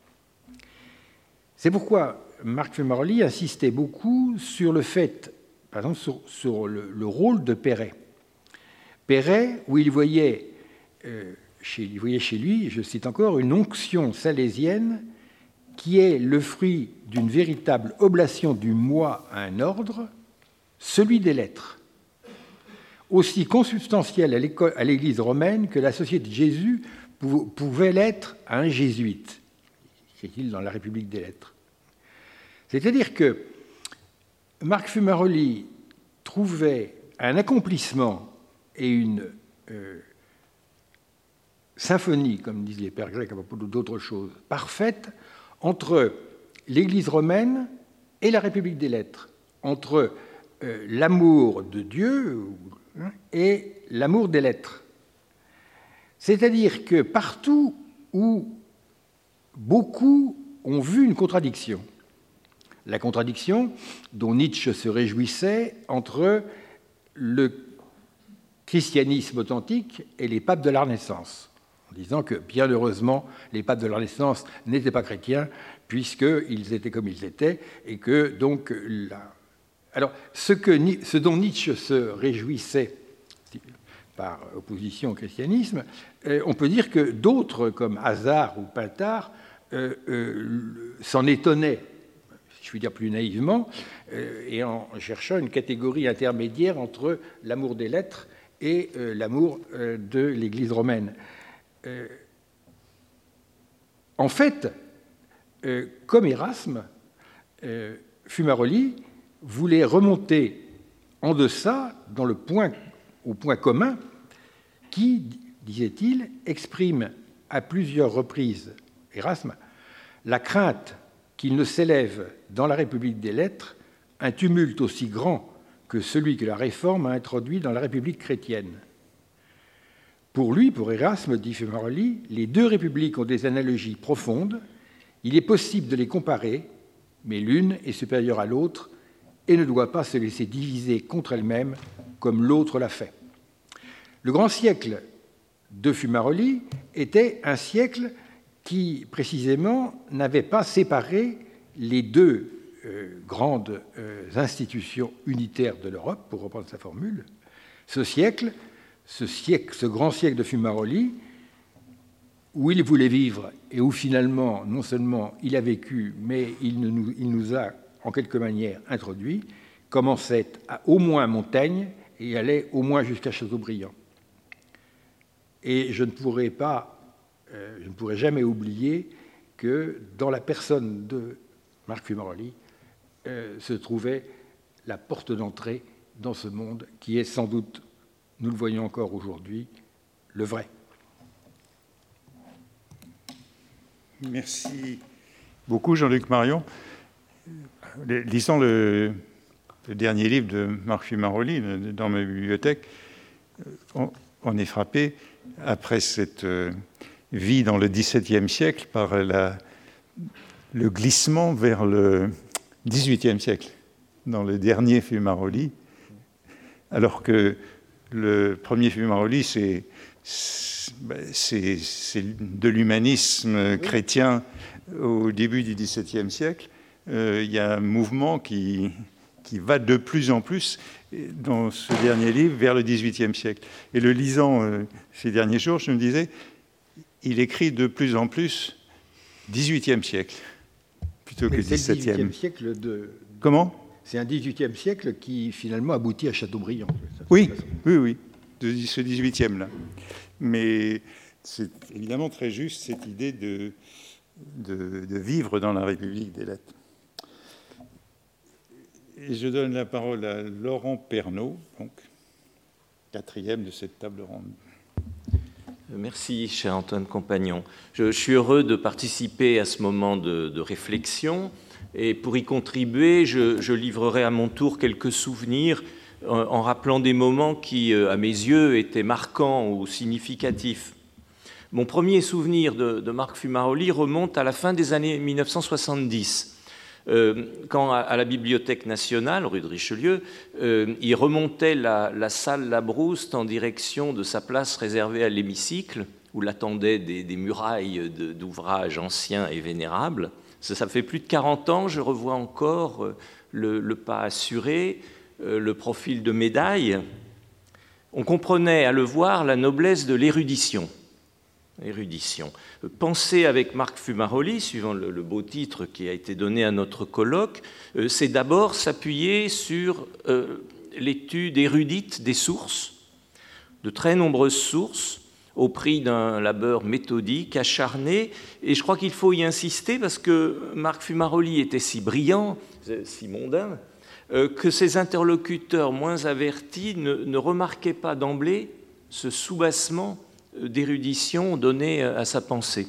C'est pourquoi Marc Fumaroli insistait beaucoup sur le fait, par exemple, sur le rôle de Perret. Perret, où il voyait chez lui, je cite encore, une onction salésienne qui est le fruit d'une véritable oblation du moi à un ordre, celui des lettres, aussi consubstantiel à l'Église romaine que la Société de Jésus pouvait l'être à un jésuite, écrit-il dans la République des lettres. C'est-à-dire que Marc Fumaroli trouvait un accomplissement et une symphonie, comme disent les pères grecs à propos d'autres choses, parfaite entre l'Église romaine et la République des lettres, entre l'amour de Dieu et l'amour des lettres. C'est-à-dire que partout où beaucoup ont vu une contradiction, la contradiction dont Nietzsche se réjouissait entre le christianisme authentique et les papes de la Renaissance. disant que, bien heureusement, les papes de la Renaissance n'étaient pas chrétiens, puisqu'ils étaient comme ils étaient, et que, donc, Alors, ce dont Nietzsche se réjouissait, par opposition au christianisme, on peut dire que d'autres, comme Hazard ou Pintard, s'en étonnaient, je puis dire plus naïvement, et en cherchant une catégorie intermédiaire entre l'amour des lettres et l'amour de l'Église romaine. En fait, comme Erasme, Fumaroli voulait remonter en deçà au point commun qui, disait-il, exprime à plusieurs reprises, Erasme, la crainte qu'il ne s'élève dans la République des lettres un tumulte aussi grand que celui que la Réforme a introduit dans la République chrétienne. Pour lui, pour Erasme, dit Fumaroli, les deux républiques ont des analogies profondes. Il est possible de les comparer, mais l'une est supérieure à l'autre et ne doit pas se laisser diviser contre elle-même comme l'autre l'a fait. Le grand siècle de Fumaroli était un siècle qui, précisément, n'avait pas séparé les deux grandes institutions unitaires de l'Europe, pour reprendre sa formule. Ce grand siècle de Fumaroli, où il voulait vivre et où finalement, non seulement il a vécu, mais il nous a, en quelque manière, introduit, commençait au moins à Montaigne et allait au moins jusqu'à Chateaubriand. Et je ne pourrais jamais oublier que dans la personne de Marc Fumaroli se trouvait la porte d'entrée dans ce monde qui est sans doute, nous le voyons encore aujourd'hui, le vrai. Merci beaucoup, Jean-Luc Marion. Lisant le dernier livre de Marc Fumaroli dans ma bibliothèque, on est frappé, après cette vie dans le XVIIe siècle, par le glissement vers le XVIIIe siècle, dans le dernier Fumaroli, alors que le premier Fumaroli, c'est de l'humanisme chrétien au début du XVIIe siècle. Il y a un mouvement qui va de plus en plus, dans ce dernier livre, vers le XVIIIe siècle. Et le lisant ces derniers jours, je me disais, il écrit de plus en plus XVIIIe siècle, plutôt que XVIIe. C'est le XVIIIe siècle Comment ? C'est un XVIIIe siècle qui, finalement, aboutit à Chateaubriand. Oui, de ce XVIIIe-là. Mais c'est évidemment très juste, cette idée de vivre dans la République des lettres. Et je donne la parole à Laurent Pernaut, donc quatrième de cette table ronde. Merci, cher Antoine Compagnon. Je suis heureux de participer à ce moment de réflexion. Et pour y contribuer, je livrerai à mon tour quelques souvenirs en rappelant des moments qui, à mes yeux, étaient marquants ou significatifs. Mon premier souvenir de Marc Fumaroli remonte à la fin des années 1970. Quand à la Bibliothèque nationale, rue de Richelieu, il remontait la salle Labrouste en direction de sa place réservée à l'hémicycle, où l'attendaient des murailles d'ouvrages anciens et vénérables. Ça fait plus de 40 ans, je revois encore le pas assuré, le profil de médaille. On comprenait à le voir la noblesse de l'érudition. Penser avec Marc Fumaroli, suivant le beau titre qui a été donné à notre colloque, c'est d'abord s'appuyer sur l'étude érudite des sources, de très nombreuses sources, au prix d'un labeur méthodique, acharné, et je crois qu'il faut y insister parce que Marc Fumaroli était si brillant, si mondain, que ses interlocuteurs moins avertis ne remarquaient pas d'emblée ce soubassement d'érudition donné à sa pensée.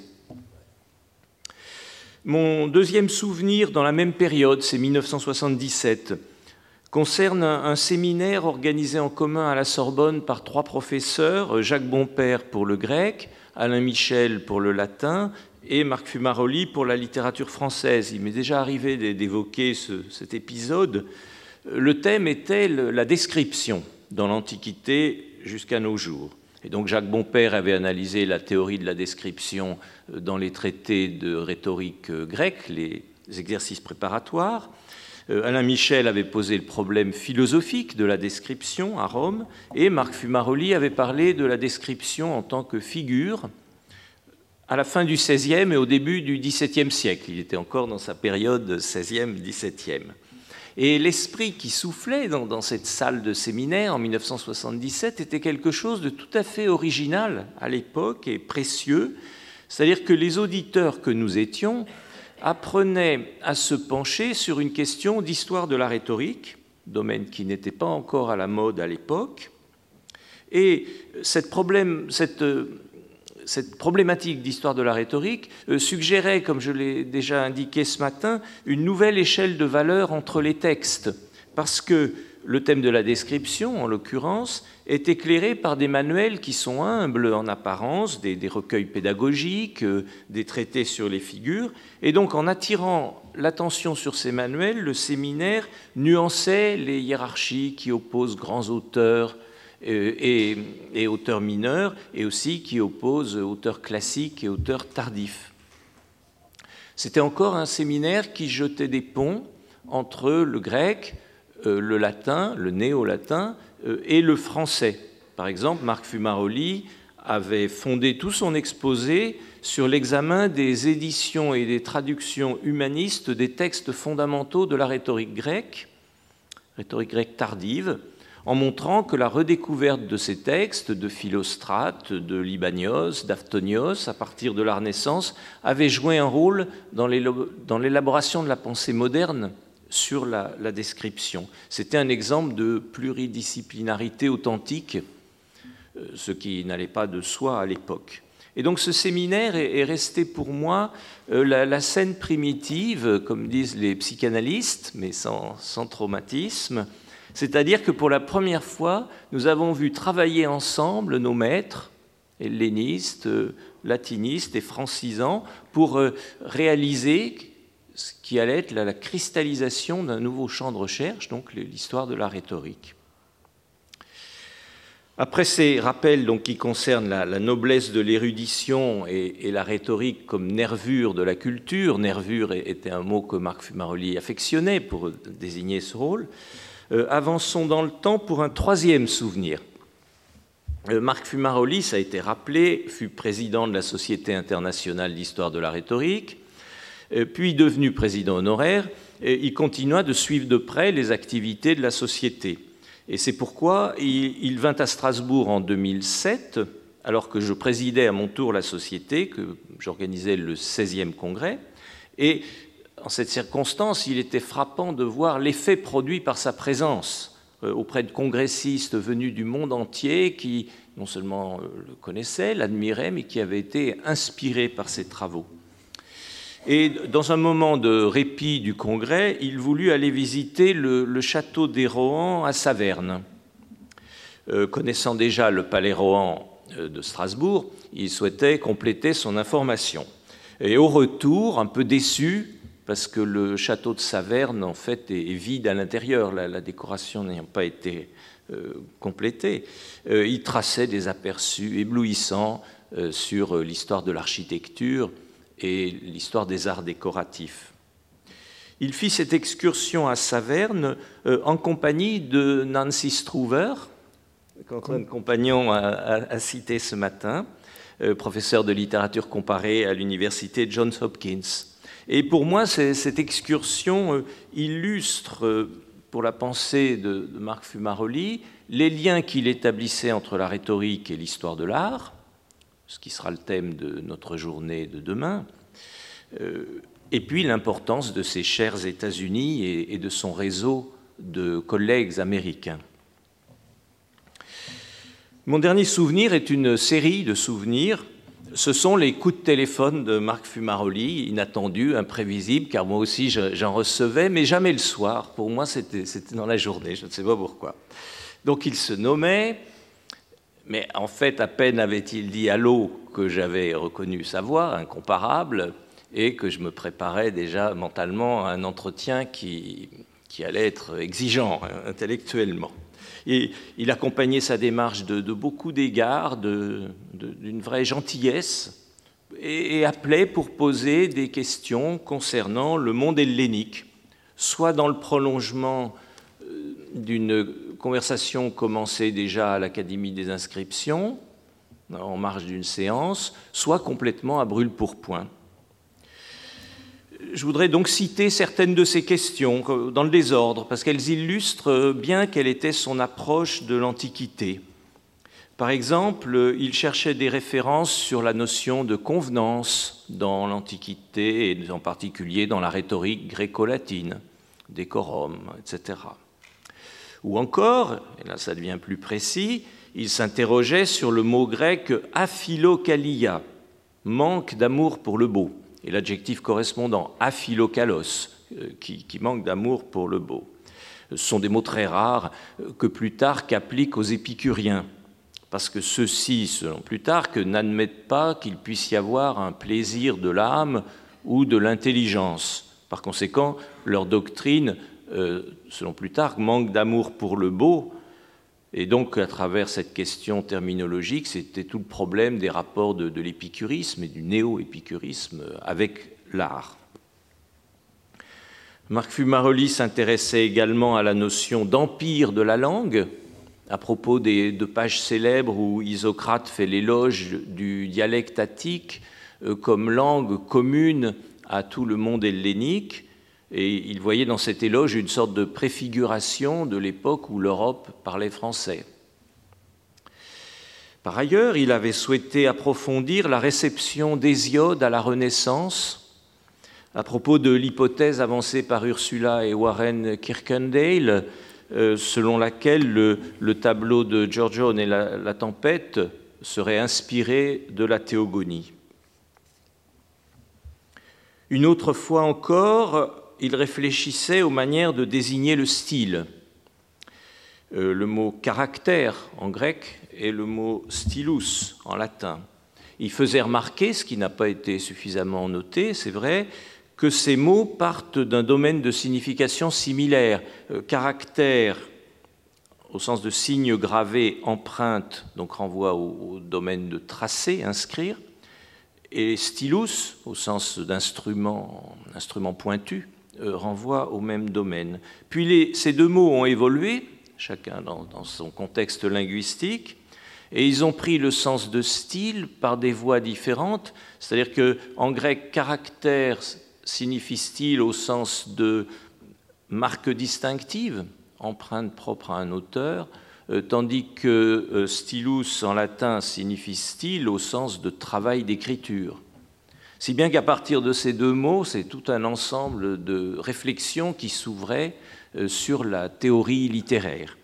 Mon deuxième souvenir dans la même période, c'est 1977, concerne un séminaire organisé en commun à la Sorbonne par 3 professeurs, Jacques Bompère pour le grec, Alain Michel pour le latin et Marc Fumaroli pour la littérature française. Il m'est déjà arrivé d'évoquer cet épisode. Le thème était la description dans l'Antiquité jusqu'à nos jours. Et donc Jacques Bompère avait analysé la théorie de la description dans les traités de rhétorique grecque, les exercices préparatoires. Alain Michel avait posé le problème philosophique de la description à Rome, et Marc Fumaroli avait parlé de la description en tant que figure à la fin du XVIe et au début du XVIIe siècle. Il était encore dans sa période XVIe-XVIIe. Et l'esprit qui soufflait dans cette salle de séminaire en 1977 était quelque chose de tout à fait original à l'époque et précieux. C'est-à-dire que les auditeurs que nous étions apprenaient à se pencher sur une question d'histoire de la rhétorique, domaine qui n'était pas encore à la mode à l'époque. Et cette problématique d'histoire de la rhétorique suggérait, comme je l'ai déjà indiqué ce matin, une nouvelle échelle de valeur entre les textes, parce que le thème de la description, en l'occurrence, est éclairé par des manuels qui sont humbles en apparence, des recueils pédagogiques, des traités sur les figures, et donc en attirant l'attention sur ces manuels, le séminaire nuançait les hiérarchies qui opposent grands auteurs et auteurs mineurs, et aussi qui opposent auteurs classiques et auteurs tardifs. C'était encore un séminaire qui jetait des ponts entre le grec, le latin, le néo-latin et le français. Par exemple, Marc Fumaroli avait fondé tout son exposé sur l'examen des éditions et des traductions humanistes des textes fondamentaux de la rhétorique grecque tardive, en montrant que la redécouverte de ces textes, de Philostrate, de Libanios, d'Aftonios, à partir de la Renaissance, avait joué un rôle dans l'élaboration de la pensée moderne sur la description. C'était un exemple de pluridisciplinarité authentique, ce qui n'allait pas de soi à l'époque. Et donc ce séminaire est resté pour moi la scène primitive, comme disent les psychanalystes, mais sans traumatisme. C'est-à-dire que pour la première fois, nous avons vu travailler ensemble nos maîtres, hellénistes, latinistes et francisants, pour réaliser ce qui allait être la cristallisation d'un nouveau champ de recherche, donc l'histoire de la rhétorique. Après ces rappels donc, qui concernent la noblesse de l'érudition et la rhétorique comme nervure de la culture, nervure était un mot que Marc Fumaroli affectionnait pour désigner ce rôle, avançons dans le temps pour un troisième souvenir. Marc Fumaroli, ça a été rappelé, fut président de la Société internationale d'histoire de la rhétorique, puis devenu président honoraire, il continua de suivre de près les activités de la Société. Et c'est pourquoi il vint à Strasbourg en 2007, alors que je présidais à mon tour la Société, que j'organisais le 16e congrès. Et en cette circonstance, il était frappant de voir l'effet produit par sa présence auprès de congressistes venus du monde entier qui non seulement le connaissaient, l'admiraient, mais qui avaient été inspirés par ses travaux. Et dans un moment de répit du congrès, il voulut aller visiter le château des Rohan à Saverne. Connaissant déjà le palais Rohan de Strasbourg, il souhaitait compléter son information. Et au retour, un peu déçu, parce que le château de Saverne, en fait, est vide à l'intérieur, la décoration n'ayant pas été complétée, il traçait des aperçus éblouissants sur l'histoire de l'architecture et l'histoire des arts décoratifs. Il fit cette excursion à Saverne en compagnie de Nancy Struver, qu'Antoine Compagnon a cité ce matin, professeur de littérature comparée à l'université Johns Hopkins. Et pour moi, cette excursion illustre, pour la pensée de Marc Fumaroli, les liens qu'il établissait entre la rhétorique et l'histoire de l'art, ce qui sera le thème de notre journée de demain, et puis l'importance de ses chers États-Unis et de son réseau de collègues américains. Mon dernier souvenir est une série de souvenirs. Ce sont les coups de téléphone de Marc Fumaroli, inattendus, imprévisibles, car moi aussi j'en recevais, mais jamais le soir. Pour moi, c'était dans la journée, je ne sais pas pourquoi. Donc il se nommait... Mais en fait, à peine avait-il dit « allô » que j'avais reconnu sa voix, incomparable, et que je me préparais déjà mentalement à un entretien qui allait être exigeant intellectuellement. Et il accompagnait sa démarche de beaucoup d'égards, d'une vraie gentillesse, et appelait pour poser des questions concernant le monde hellénique, soit dans le prolongement d'une conversation commencée déjà à l'Académie des inscriptions, en marge d'une séance, soit complètement à brûle-pourpoint. Je voudrais donc citer certaines de ces questions dans le désordre, parce qu'elles illustrent bien quelle était son approche de l'Antiquité. Par exemple, il cherchait des références sur la notion de convenance dans l'Antiquité, et en particulier dans la rhétorique gréco-latine, décorum, etc. Ou encore, et là ça devient plus précis, il s'interrogeait sur le mot grec aphilokalia, manque d'amour pour le beau, et l'adjectif correspondant, aphilokalos, qui manque d'amour pour le beau. Ce sont des mots très rares que Plutarque applique aux épicuriens, parce que ceux-ci, selon Plutarque, n'admettent pas qu'il puisse y avoir un plaisir de l'âme ou de l'intelligence. Par conséquent, leur doctrine, selon Plutarque, manque d'amour pour le beau, et donc à travers cette question terminologique, c'était tout le problème des rapports de l'épicurisme et du néo-épicurisme avec l'art. Marc Fumaroli s'intéressait également à la notion d'empire de la langue, à propos des 2 pages célèbres où Isocrate fait l'éloge du dialecte attique comme langue commune à tout le monde hellénique, et il voyait dans cet éloge une sorte de préfiguration de l'époque où l'Europe parlait français. Par ailleurs, il avait souhaité approfondir la réception d'Hésiode à la Renaissance à propos de l'hypothèse avancée par Ursula et Warren Kirkendale, selon laquelle le tableau de Giorgione et la tempête serait inspiré de la théogonie. Une autre fois encore, il réfléchissait aux manières de désigner le style. Le mot caractère en grec et le mot stylus en latin. Il faisait remarquer, ce qui n'a pas été suffisamment noté, c'est vrai, que ces mots partent d'un domaine de signification similaire. Caractère, au sens de signe gravé, empreinte, donc renvoie au domaine de tracer, inscrire, et stylus, au sens d'instrument pointu, renvoie au même domaine. Puis ces 2 mots ont évolué, chacun dans son contexte linguistique, et ils ont pris le sens de style par des voies différentes, c'est-à-dire qu'en grec, caractère signifie style au sens de marque distinctive, empreinte propre à un auteur, tandis que stylus en latin signifie style au sens de travail d'écriture. Si bien qu'à partir de ces 2 mots, c'est tout un ensemble de réflexions qui s'ouvraient sur la théorie littéraire.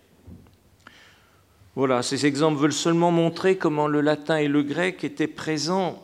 Voilà, ces exemples veulent seulement montrer comment le latin et le grec étaient présents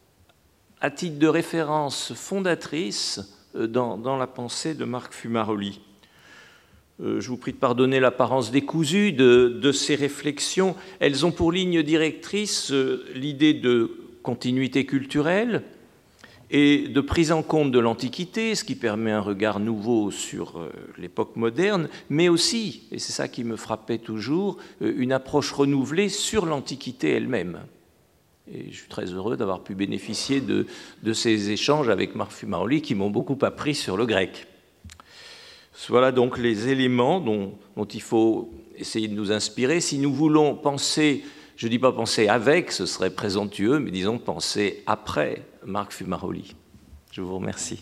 à titre de référence fondatrice dans la pensée de Marc Fumaroli. Je vous prie de pardonner l'apparence décousue de ces réflexions. Elles ont pour ligne directrice l'idée de continuité culturelle et de prise en compte de l'Antiquité, ce qui permet un regard nouveau sur l'époque moderne, mais aussi, et c'est ça qui me frappait toujours, une approche renouvelée sur l'Antiquité elle-même. Et je suis très heureux d'avoir pu bénéficier de ces échanges avec Marc Fumaroli qui m'ont beaucoup appris sur le grec. Voilà donc les éléments dont il faut essayer de nous inspirer. Si nous voulons penser, je ne dis pas penser avec, ce serait présomptueux, mais disons penser après Marc Fumaroli. Je vous remercie.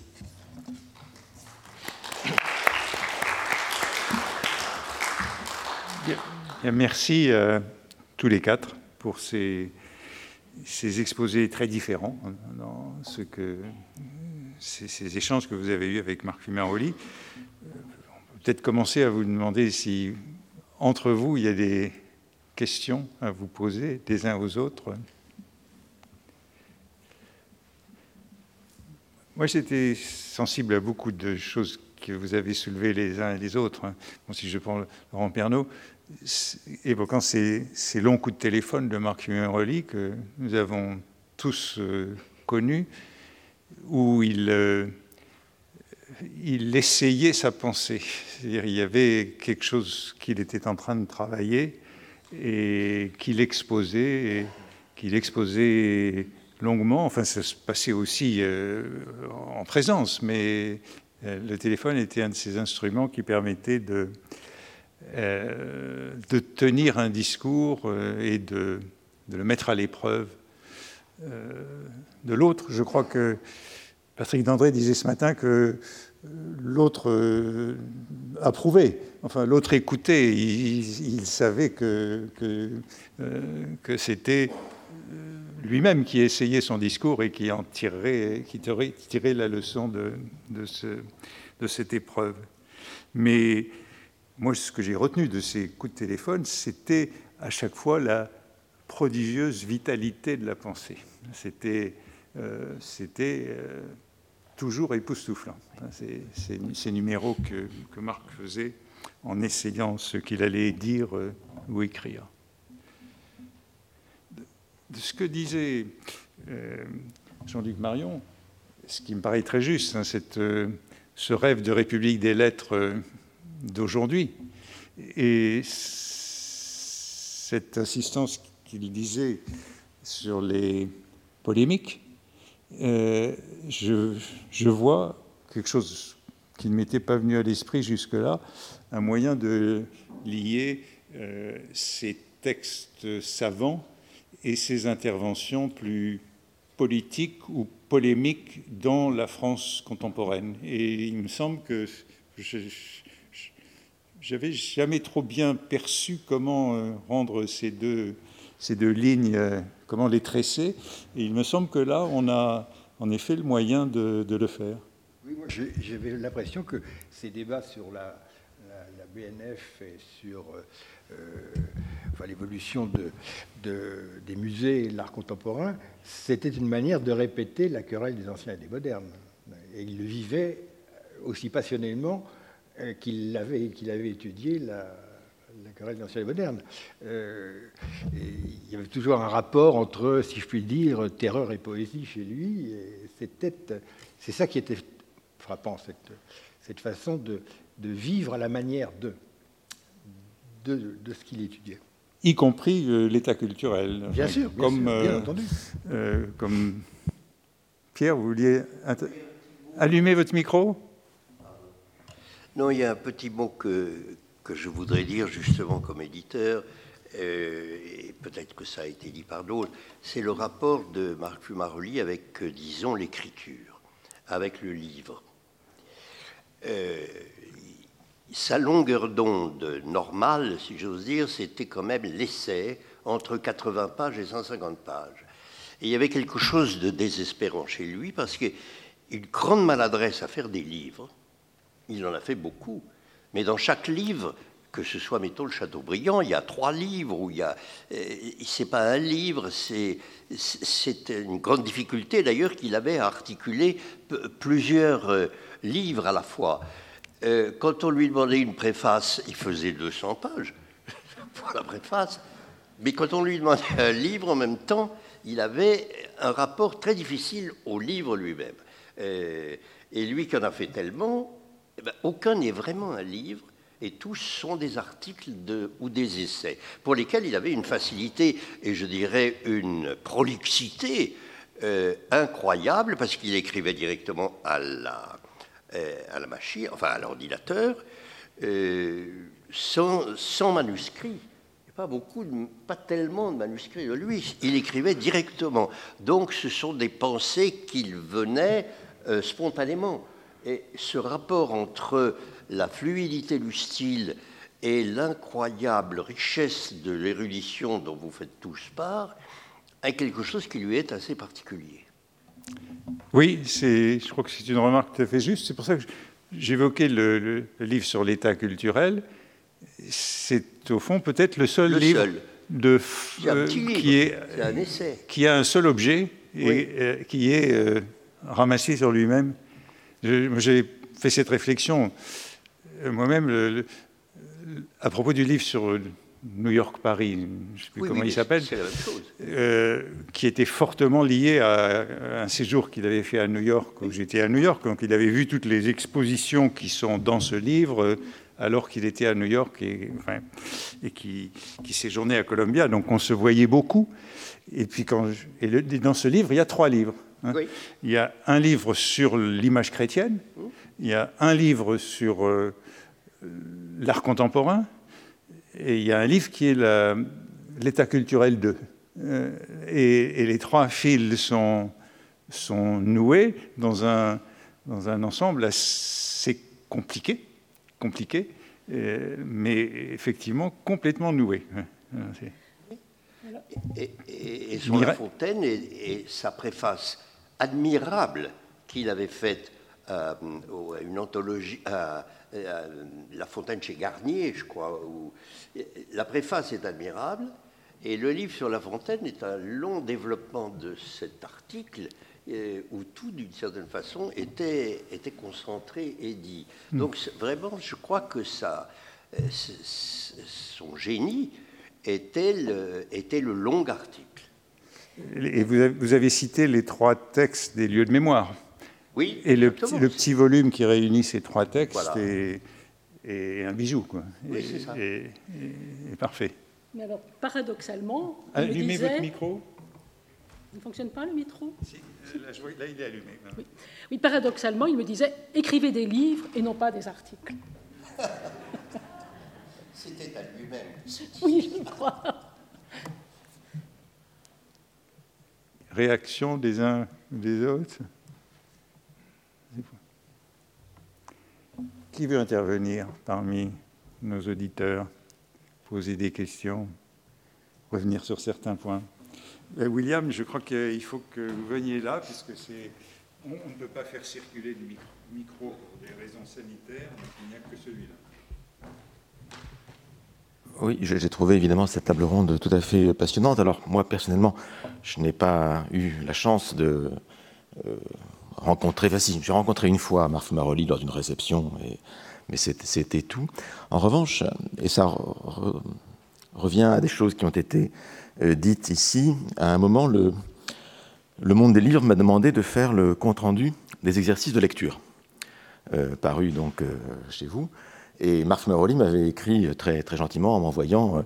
Merci à tous les 4 pour ces exposés très différents dans ces échanges que vous avez eus avec Marc Fumaroli. On peut peut-être commencer à vous demander si, entre vous, il y a des questions à vous poser des uns aux autres. Moi, j'étais sensible à beaucoup de choses que vous avez soulevées les uns et les autres. Bon, si je prends Laurent Pernaut, évoquant ces longs coups de téléphone de Marc Fumaroli que nous avons tous connus, où il il essayait sa pensée. C'est-à-dire, il y avait quelque chose qu'il était en train de travailler et qu'il exposait longuement. Enfin, ça se passait aussi en présence, mais le téléphone était un de ces instruments qui permettait de tenir un discours et de le mettre à l'épreuve de l'autre. Je crois que Patrick Dandré disait ce matin que l'autre approuvait, enfin l'autre écoutait, il savait que c'était lui-même qui essayait son discours et qui tirait la leçon de cette épreuve. Mais moi, ce que j'ai retenu de ces coups de téléphone, c'était à chaque fois la prodigieuse vitalité de la pensée. C'était toujours époustouflant. Ces numéros que Marc faisait en essayant ce qu'il allait dire ou écrire. De ce que disait Jean-Luc Marion, ce qui me paraît très juste, hein, ce rêve de République des lettres d'aujourd'hui, et cette insistance qu'il disait sur les polémiques, je vois quelque chose qui ne m'était pas venu à l'esprit jusque-là, un moyen de lier ces textes savants et ces interventions plus politiques ou polémiques dans la France contemporaine. Et il me semble que j'avais jamais trop bien perçu comment rendre ces deux lignes, comment les tresser. Et il me semble que là, on a en effet le moyen de le faire. Oui, moi, j'avais l'impression que ces débats sur la BNF et sur l'évolution des musées et de l'art contemporain, c'était une manière de répéter la querelle des anciens et des modernes. Et il le vivait aussi passionnément qu'il avait étudié la querelle des anciens et des modernes. Il y avait toujours un rapport entre, si je puis dire, terreur et poésie chez lui. Et c'est ça qui était frappant, cette façon de vivre à la manière de ce qu'il étudiait. Y compris l'état culturel. Bien sûr, bien entendu. Comme Pierre, vous vouliez allumer votre micro ? Non, il y a un petit mot que je voudrais dire justement comme éditeur, et peut-être que ça a été dit par d'autres, c'est le rapport de Marc Fumaroli avec, disons, l'écriture, avec le livre. Sa longueur d'onde normale, si j'ose dire, c'était quand même l'essai entre 80 pages et 150 pages. Et il y avait quelque chose de désespérant chez lui parce qu'il a une grande maladresse à faire des livres. Il en a fait beaucoup. Mais dans chaque livre, que ce soit, mettons, le Chateaubriand, il y a 3 livres, où c'est pas un livre, c'est une grande difficulté d'ailleurs qu'il avait à articuler plusieurs livres à la fois. Quand on lui demandait une préface, il faisait 200 pages pour la préface. Mais quand on lui demandait un livre, en même temps, il avait un rapport très difficile au livre lui-même. Et lui qui en a fait tellement, aucun n'est vraiment un livre, et tous sont des articles ou des essais, pour lesquels il avait une facilité, et je dirais une prolixité incroyable, parce qu'il écrivait directement à la machine, enfin à l'ordinateur, sans manuscrit. Pas tellement de manuscrits de lui. Il écrivait directement. Donc ce sont des pensées qu'il venait spontanément. Et ce rapport entre la fluidité du style et l'incroyable richesse de l'érudition dont vous faites tous part est quelque chose qui lui est assez particulier. Oui, je crois que c'est une remarque tout à fait juste. C'est pour ça que j'évoquais le livre sur l'état culturel. C'est au fond peut-être le seul livre qui a un seul objet et qui est ramassé sur lui-même. J'ai fait cette réflexion moi-même à propos du livre sur New York-Paris, je ne sais plus comment il s'appelle, c'est la même chose. qui était fortement lié à un séjour qu'il avait fait à New York, où j'étais à New York. Donc il avait vu toutes les expositions qui sont dans ce livre, alors qu'il était à New York et qui séjournait à Columbia. Donc on se voyait beaucoup. Et puis dans ce livre, il y a 3 livres. Hein. Oui. Il y a un livre sur l'image chrétienne, il y a un livre sur l'art contemporain, et il y a un livre qui est l'état culturel d'eux. Et les 3 fils sont noués dans un ensemble assez compliqué, mais effectivement complètement noué. Et sur La Fontaine et sa préface admirable qu'il avait faite à une anthologie, La Fontaine chez Garnier, je crois, où la préface est admirable, et le livre sur La Fontaine est un long développement de cet article où tout, d'une certaine façon, était concentré et dit. Donc, vraiment, je crois que son génie était le long article. Et vous avez cité les 3 textes des lieux de mémoire. Oui, et le petit volume qui réunit ces 3 textes voilà. est un bijou, quoi. Oui, c'est ça. Et parfait. Mais alors, paradoxalement, Allumez votre micro. Il ne fonctionne pas, le micro? Si, là, il est allumé. Oui, paradoxalement, il me disait « écrivez des livres et non pas des articles ». C'était à lui-même. Oui, je crois. Réaction des uns ou des autres? Qui veut intervenir parmi nos auditeurs, poser des questions, revenir sur certains points? William, je crois qu'il faut que vous veniez là, puisque on ne peut pas faire circuler le micro pour des raisons sanitaires, donc il n'y a que celui-là. Oui, j'ai trouvé évidemment cette table ronde tout à fait passionnante. Alors moi, personnellement, je n'ai pas eu la chance de rencontrer... Enfin si, j'ai rencontré une fois Marc Fumaroli dans une réception, mais c'était tout. En revanche, et ça revient à des choses qui ont été dites ici, à un moment, le Monde des livres m'a demandé de faire le compte-rendu des exercices de lecture, parus donc chez vous. Et Marc Fumaroli m'avait écrit très, très gentiment en m'envoyant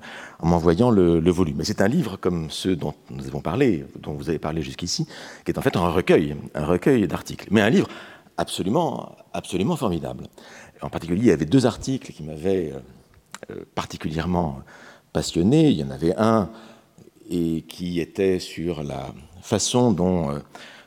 le volume. Mais c'est un livre comme ceux dont nous avons parlé, dont vous avez parlé jusqu'ici, qui est en fait un recueil d'articles. Mais un livre absolument, absolument formidable. En particulier, il y avait 2 articles qui m'avaient particulièrement passionné. Il y en avait un et qui était sur la façon dont,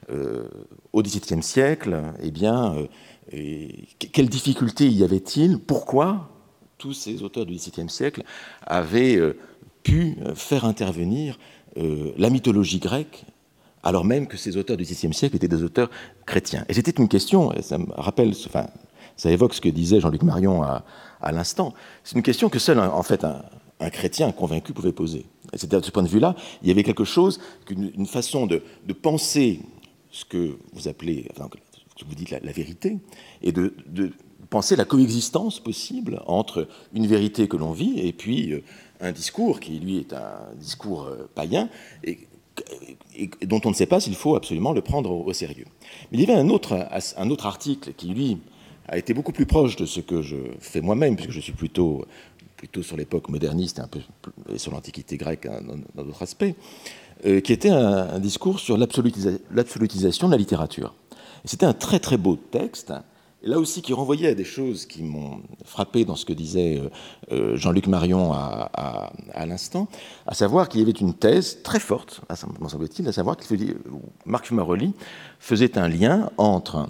au XVIIe siècle, eh bien... quelles difficultés y avait-il? Pourquoi tous ces auteurs du XVIIe siècle avaient pu faire intervenir la mythologie grecque, alors même que ces auteurs du XVIe siècle étaient des auteurs chrétiens? Et c'était une question, et ça me rappelle, enfin, ça évoque ce que disait Jean-Luc Marion à l'instant, c'est une question que seul, en fait, un chrétien convaincu pouvait poser. Et c'était, de ce point de vue-là, il y avait quelque chose, une façon de penser ce que vous appelez... Enfin, vous dites la vérité, et de penser la coexistence possible entre une vérité que l'on vit et puis un discours qui, lui, est un discours païen et dont on ne sait pas s'il faut absolument le prendre au sérieux. Mais il y avait un autre article qui, lui, a été beaucoup plus proche de ce que je fais moi-même, puisque je suis plutôt sur l'époque moderniste et sur l'Antiquité grecque dans d'autres aspects, qui était un discours sur l'absolutisation de la littérature. C'était un très très beau texte, et là aussi qui renvoyait à des choses qui m'ont frappé dans ce que disait Jean-Luc Marion à l'instant, à savoir qu'il y avait une thèse très forte, m'en semble-t-il, à savoir que Marc Fumaroli faisait un lien entre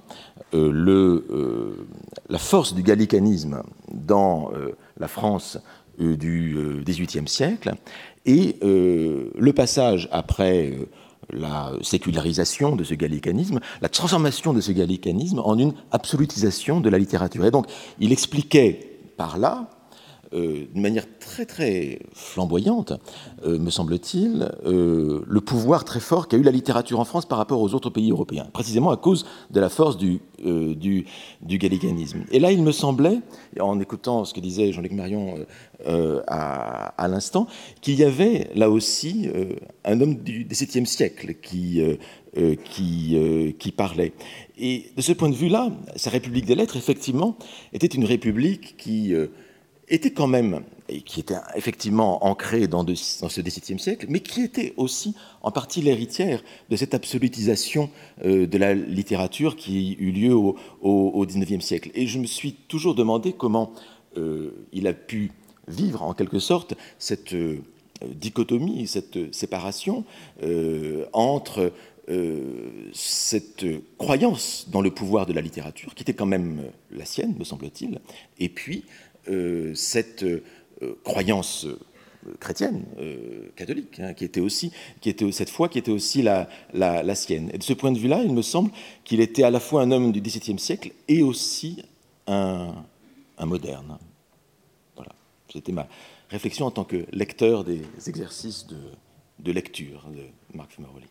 la force du gallicanisme dans la France du XVIIIe siècle et le passage après... la sécularisation de ce gallicanisme, la transformation de ce gallicanisme en une absolutisation de la littérature. Et donc, il expliquait par là d'une manière très très flamboyante, me semble-t-il, le pouvoir très fort qu'a eu la littérature en France par rapport aux autres pays européens, précisément à cause de la force du gallicanisme. Et là, il me semblait, en écoutant ce que disait Jean-Luc Marion à l'instant, qu'il y avait là aussi un homme du XVIIe siècle qui parlait. Et de ce point de vue-là, sa République des lettres, effectivement, était une république qui était quand même, et qui était effectivement ancrée dans ce XVIIe siècle, mais qui était aussi en partie l'héritière de cette absolutisation de la littérature qui eut lieu au XIXe siècle. Et je me suis toujours demandé comment il a pu vivre, en quelque sorte, cette dichotomie, cette séparation entre cette croyance dans le pouvoir de la littérature, qui était quand même la sienne, me semble-t-il, et puis cette croyance chrétienne, catholique, hein, qui était cette foi qui était aussi la sienne. Et de ce point de vue-là, il me semble qu'il était à la fois un homme du XVIIe siècle et aussi un moderne. Voilà. C'était ma réflexion en tant que lecteur des exercices de lecture de Marc Fumaroli.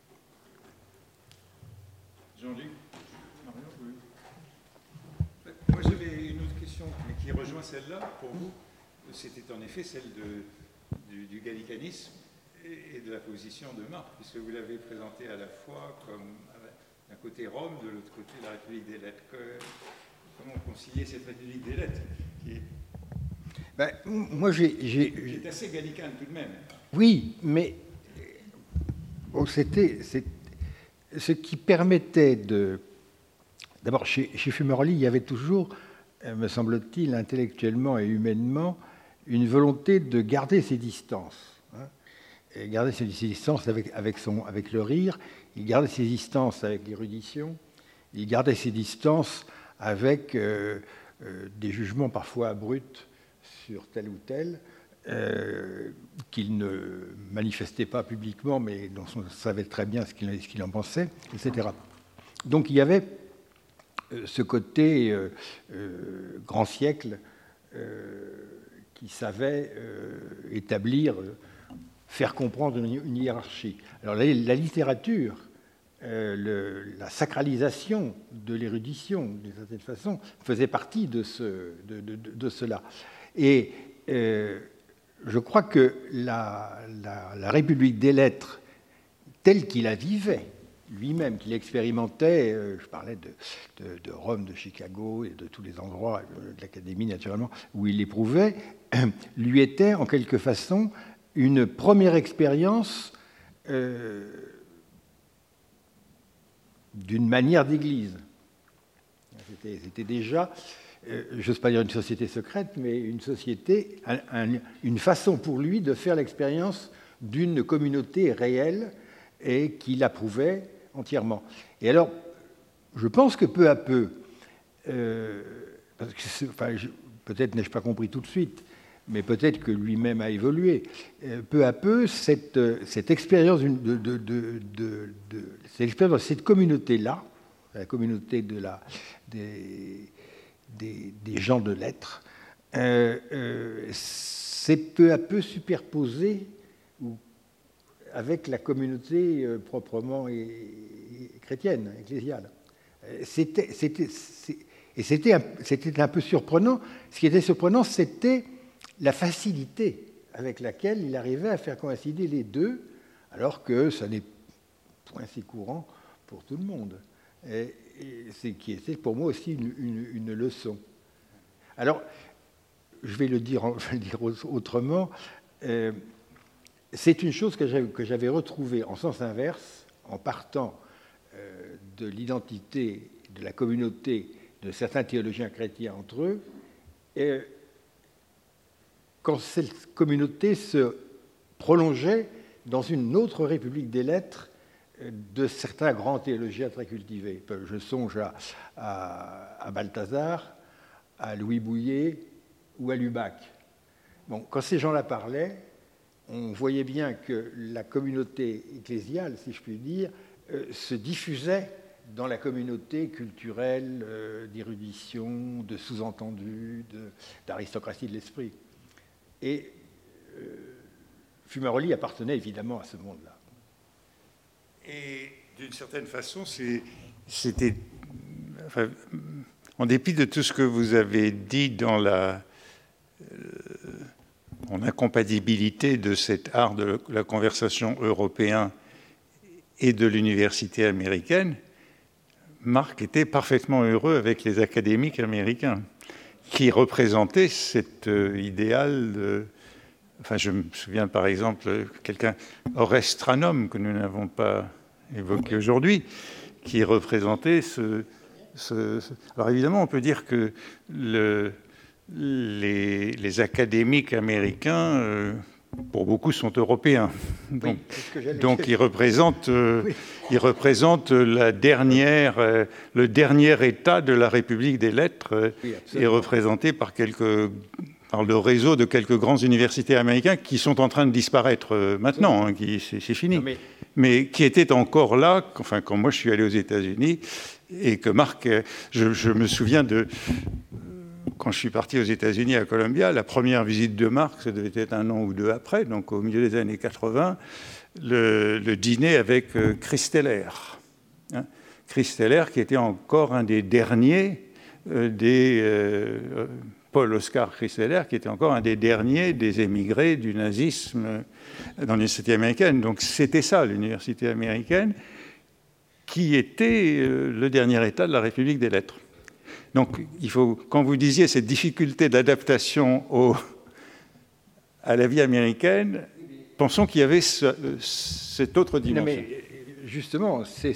Jean-Luc, Marion, oui. Moi, j'avais une autre question qui rejoint celle-là pour vous. C'était en effet celle du gallicanisme et de la position de Marc, puisque vous l'avez présenté à la fois comme d'un côté Rome, de l'autre côté la République des lettres. Comment concilier cette République des lettres qui est, moi, qui est assez gallicane tout de même. Oui, mais bon, c'était ce qui permettait de... D'abord, chez Fumaroli, il y avait toujours, me semble-t-il, intellectuellement et humainement, une volonté de garder ses distances. Hein, et garder ses distances avec le rire, il gardait ses distances avec l'érudition, il gardait ses distances avec des jugements parfois abrupts sur tel ou tel, qu'il ne manifestait pas publiquement, mais dont on savait très bien ce qu'il en pensait, etc. Donc il y avait ce côté grand siècle qui savait établir, faire comprendre une hiérarchie. Alors la littérature, la sacralisation de l'érudition, d'une certaine façon, faisait partie de cela. Et je crois que la République des lettres, telle qu'il la vivait, lui-même, qu'il expérimentait, je parlais de Rome, de Chicago et de tous les endroits, de l'Académie naturellement, où il l'éprouvait, lui était en quelque façon une première expérience d'une manière d'église. C'était déjà, j'ose pas dire une société secrète, mais une société, une façon pour lui de faire l'expérience d'une communauté réelle et qu'il approuvait entièrement. Et alors, je pense que peu à peu, parce que peut-être n'ai-je pas compris tout de suite, mais peut-être que lui-même a évolué, peu à peu, cette expérience de cette communauté-là, la communauté des gens de lettres, s'est peu à peu superposée avec la communauté proprement chrétienne, ecclésiale. C'était un peu surprenant. Ce qui était surprenant, c'était la facilité avec laquelle il arrivait à faire coïncider les deux, alors que ça n'est point si courant pour tout le monde. Et c'est qui était pour moi aussi une leçon. Alors, je vais le dire autrement. C'est une chose que j'avais retrouvée en sens inverse, en partant de l'identité de la communauté de certains théologiens chrétiens entre eux, et quand cette communauté se prolongeait dans une autre République des lettres de certains grands théologiens très cultivés. Je songe à Balthazar, à Louis Bouillet ou à Lubac. Bon, quand ces gens-là parlaient, on voyait bien que la communauté ecclésiale, si je puis dire, se diffusait dans la communauté culturelle d'érudition, de sous-entendus, d'aristocratie de l'esprit. Et Fumaroli appartenait évidemment à ce monde-là. Et d'une certaine façon, c'était... Enfin, en dépit de tout ce que vous avez dit dans l'incompatibilité de cet art de la conversation européen et de l'université américaine, Marc était parfaitement heureux avec les académiques américains qui représentaient cet idéal. Enfin, je me souviens par exemple quelqu'un, Oreste Tranum, que nous n'avons pas évoqué aujourd'hui, qui représentait Alors évidemment, on peut dire que les académiques américains, pour beaucoup, sont européens. Donc ils représentent le dernier État de la République des lettres, et représenté par le réseau de quelques grands universités américains qui sont en train de disparaître maintenant, hein, c'est fini. Mais qui étaient encore là, enfin, quand moi je suis allé aux États-Unis, et que Marc, je me souviens quand je suis parti aux États-Unis à Columbia, la première visite de Marc, ça devait être 1 an ou 2 après, donc au milieu des années 80, le dîner avec Chris Teller. Hein, Chris Teller, qui était encore un des derniers Paul Oscar Chris Teller, qui était encore un des derniers des émigrés du nazisme dans l'université américaine. Donc c'était ça, l'université américaine, qui était le dernier État de la République des lettres. Donc, quand vous disiez cette difficulté d'adaptation à la vie américaine, pensons qu'il y avait cette autre dimension. Non, mais justement, c'est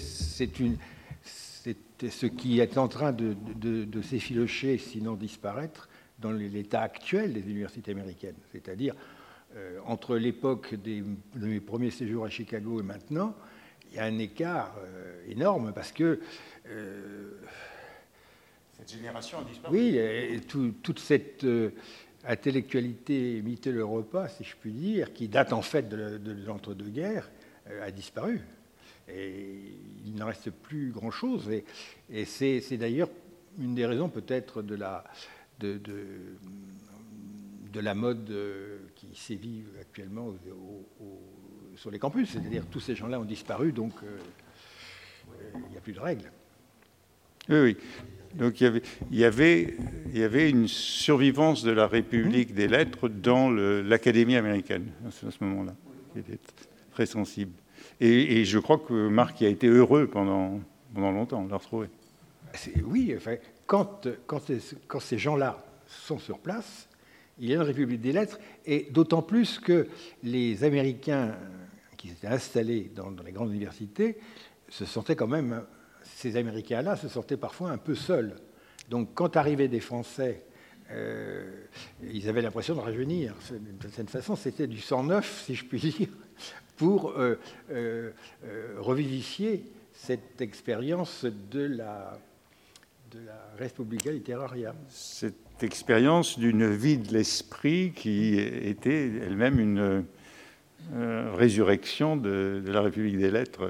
ce qui est en train de s'effilocher, sinon disparaître, dans l'état actuel des universités américaines. C'est-à-dire, entre l'époque de mes premiers séjours à Chicago et maintenant, il y a un écart énorme parce que... cette génération a disparu. Oui, toute cette intellectualité mitteleuropa, si je puis dire, qui date en fait de l'entre-deux-guerres, a disparu. Et il n'en reste plus grand-chose. Et c'est d'ailleurs une des raisons peut-être de la mode qui sévit actuellement sur les campus. C'est-à-dire que tous ces gens-là ont disparu, donc il n'y a plus de règles. Oui, oui. Donc il y avait une survivance de la République des lettres dans l'Académie américaine à ce moment-là, qui était très sensible. Et je crois que Marc y a été heureux pendant longtemps de la retrouver. Oui, enfin, quand ces gens-là sont sur place, il y a une République des lettres, et d'autant plus que les Américains qui s'étaient installés dans les grandes universités se sentaient quand même... Ces Américains-là se sentaient parfois un peu seuls. Donc, quand arrivaient des Français, ils avaient l'impression de rajeunir. D'une certaine façon, c'était du sang neuf, si je puis dire, pour revivifier cette expérience de la Respublica Literaria. Cette expérience d'une vie de l'esprit qui était elle-même une résurrection de la République des lettres.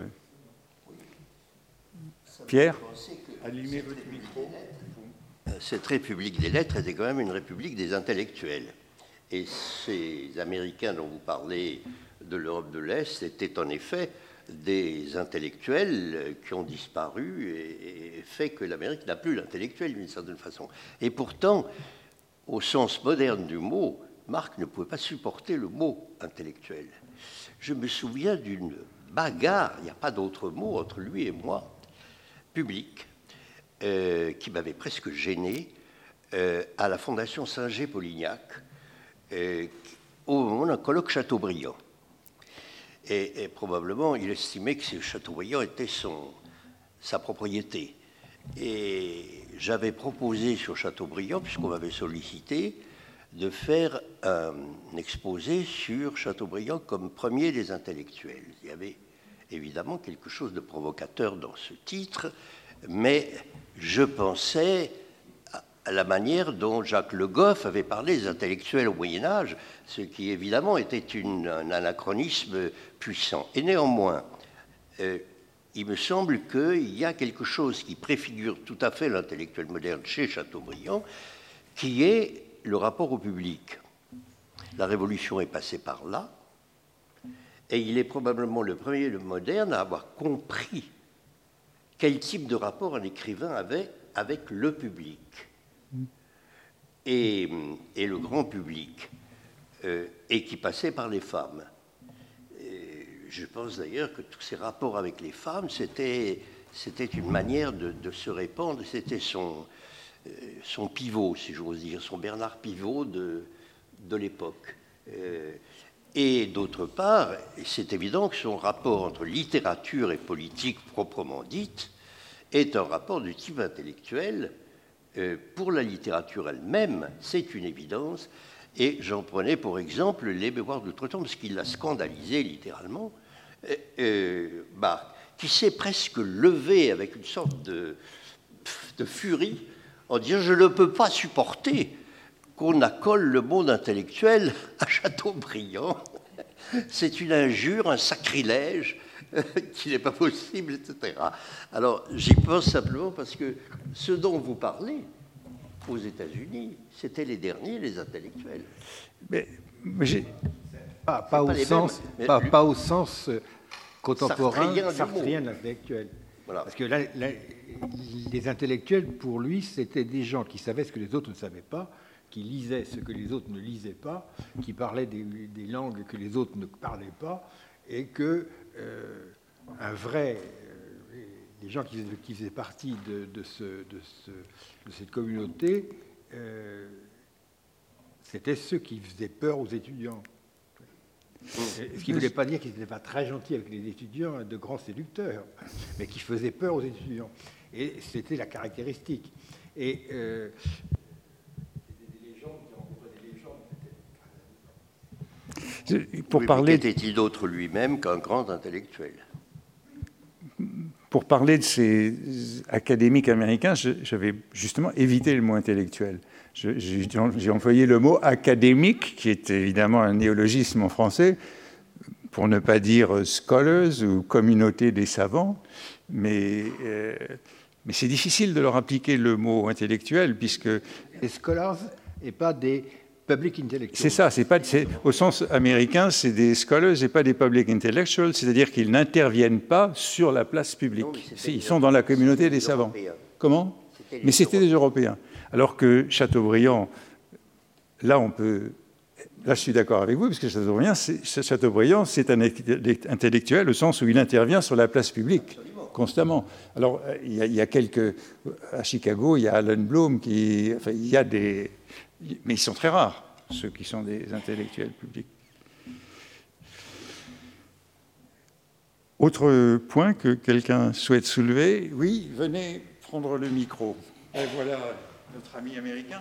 Pierre, allumez votre micro. Cette République des lettres était quand même une république des intellectuels. Et ces Américains dont vous parlez de l'Europe de l'Est étaient en effet des intellectuels qui ont disparu et fait que l'Amérique n'a plus l'intellectuel d'une certaine façon. Et pourtant, au sens moderne du mot, Marc ne pouvait pas supporter le mot intellectuel. Je me souviens d'une bagarre, il n'y a pas d'autre mot entre lui et moi, public, qui m'avait presque gêné, à la Fondation Singer-Polignac, au moment d'un colloque Chateaubriand. Et probablement, il estimait que Chateaubriand était sa propriété. Et j'avais proposé sur Chateaubriand, puisqu'on m'avait sollicité, de faire un exposé sur Chateaubriand comme premier des intellectuels. Il y avait évidemment quelque chose de provocateur dans ce titre, mais je pensais à la manière dont Jacques Le Goff avait parlé des intellectuels au Moyen-Âge, ce qui évidemment était un anachronisme puissant. Et néanmoins, il me semble qu'il y a quelque chose qui préfigure tout à fait l'intellectuel moderne chez Chateaubriand, qui est le rapport au public. La Révolution est passée par là, et il est probablement le premier moderne à avoir compris quel type de rapport un écrivain avait avec le public. Et le grand public, et qui passait par les femmes. Et je pense d'ailleurs que tous ces rapports avec les femmes, c'était une manière de se répandre, c'était son pivot, si j'ose dire, son Bernard Pivot de l'époque. Et d'autre part, c'est évident que son rapport entre littérature et politique proprement dite est un rapport du type intellectuel. Pour la littérature elle-même, c'est une évidence. Et j'en prenais pour exemple les Mémoires d'outre-tombe, parce qu'il l'a scandalisé littéralement, qui s'est presque levé avec une sorte de furie en disant « Je ne peux pas supporter qu'on accole le monde intellectuel à Chateaubriand. C'est une injure, un sacrilège qu'il n'est pas possible, etc. » Alors, j'y pense simplement parce que ce dont vous parlez, aux États-Unis, c'était les derniers, les intellectuels. Mais pas au sens contemporain, sartrien de l'intellectuel. Voilà. Parce que là, les intellectuels, pour lui, c'était des gens qui savaient ce que les autres ne savaient pas, qui lisaient ce que les autres ne lisaient pas, qui parlaient des langues que les autres ne parlaient pas, et que les gens qui faisaient partie de cette communauté, c'était ceux qui faisaient peur aux étudiants. Ce qui ne voulait pas dire qu'ils n'étaient pas très gentils avec les étudiants, de grands séducteurs, mais qui faisaient peur aux étudiants. Et c'était la caractéristique. Et pour parler, qu'était-il d'autre lui-même qu'un grand intellectuel? Pour parler de ces académiques américains, j'avais justement évité le mot intellectuel. J'ai employé le mot académique, qui est évidemment un néologisme en français, pour ne pas dire scholars ou communauté des savants, mais c'est difficile de leur appliquer le mot intellectuel, puisque... Les scholars et pas des public intellectuals. C'est ça, au sens américain, c'est des scholars et pas des public intellectuals, c'est-à-dire qu'ils n'interviennent pas sur la place publique. Non, ils sont dans la communauté des savants. Comment? Mais c'était des Européens. Alors que Chateaubriand, là je suis d'accord avec vous, parce que Chateaubriand, c'est un intellectuel au sens où il intervient sur la place publique, constamment. Alors, il y a à Chicago, il y a Alan Bloom, il y a des... Mais ils sont très rares, ceux qui sont des intellectuels publics. Autre point que quelqu'un souhaite soulever. Oui, venez prendre le micro. Et voilà notre ami américain.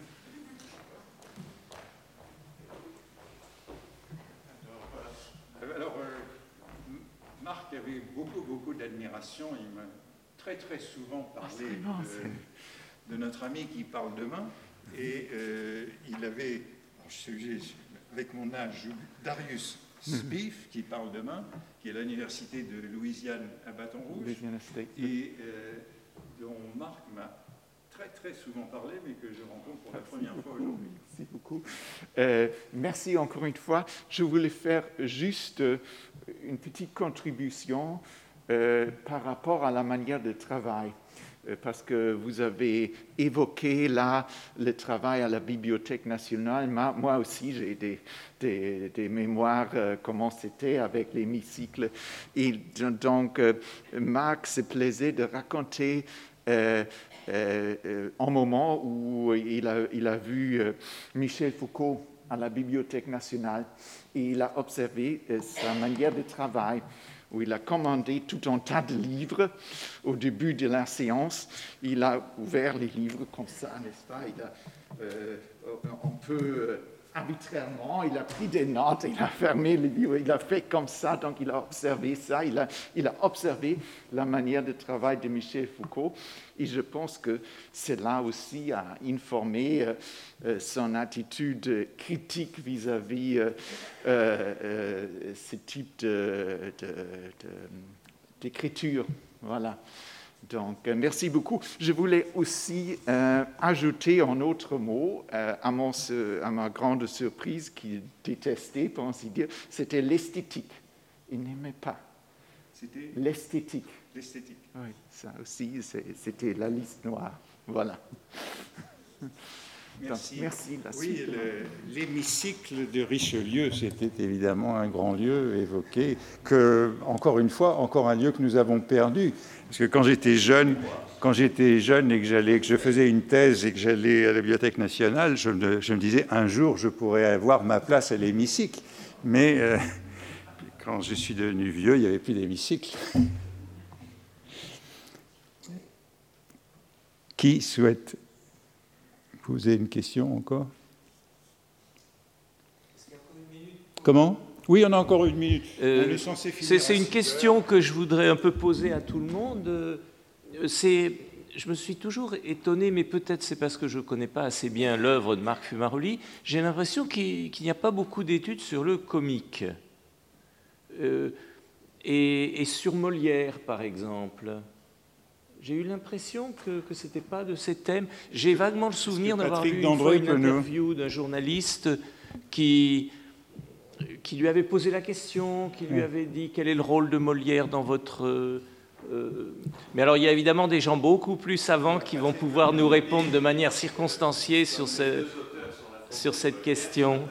Alors, Marc avait beaucoup d'admiration. Il m'a très souvent parlé de notre ami qui parle demain. Et il avait, avec mon âge, Darius Spieth, qui parle demain, qui est à l'université de Louisiane à Baton Rouge, et dont Marc m'a très souvent parlé, mais que je rencontre pour la première fois aujourd'hui. Merci beaucoup. Merci encore une fois. Je voulais faire juste une petite contribution par rapport à la manière de travail. Parce que vous avez évoqué là le travail à la Bibliothèque nationale. Moi aussi, j'ai des mémoires, comment c'était avec l'hémicycle. Et donc, Marc se plaisait de raconter un moment où il a vu Michel Foucault à la Bibliothèque nationale et il a observé sa manière de travail, où il a commandé tout un tas de livres au début de la séance. Il a ouvert les livres comme ça, n'est-ce pas? Un peu arbitrairement, il a pris des notes, il a fermé les livres, il a fait comme ça, donc il a observé ça, il a observé la manière de travail de Michel Foucault, et je pense que cela aussi a informé son attitude critique vis-à-vis ce type d'écriture. Voilà. Donc, merci beaucoup. Je voulais aussi ajouter un autre mot à ma grande surprise, qu'il détestait, pour ainsi dire, c'était l'esthétique. Il n'aimait pas. C'était l'esthétique. L'esthétique. Oui, ça aussi, c'était la liste noire. Voilà. Merci. Donc, merci. Oui, l'hémicycle de Richelieu, c'était évidemment un grand lieu évoqué, encore une fois, encore un lieu que nous avons perdu. Parce que quand j'étais jeune et que je faisais une thèse et que j'allais à la Bibliothèque nationale, je me disais, un jour, je pourrais avoir ma place à l'hémicycle. Mais quand je suis devenu vieux, il n'y avait plus d'hémicycle. Qui souhaite poser une question encore? Comment? Oui, on a encore une minute. On est censé finir. C'est une question que je voudrais un peu poser à tout le monde. Je me suis toujours étonné, mais peut-être c'est parce que je ne connais pas assez bien l'œuvre de Marc Fumaroli, j'ai l'impression qu'il n'y a pas beaucoup d'études sur le comique. Et sur Molière, par exemple. J'ai eu l'impression que ce n'était pas de ces thèmes. J'ai vaguement le souvenir d'avoir lu une fois une interview d'un journaliste qui lui avait posé la question, qui lui avait dit quel est le rôle de Molière dans votre... Mais alors il y a évidemment des gens beaucoup plus savants qui vont pouvoir nous répondre de manière circonstanciée sur cette question.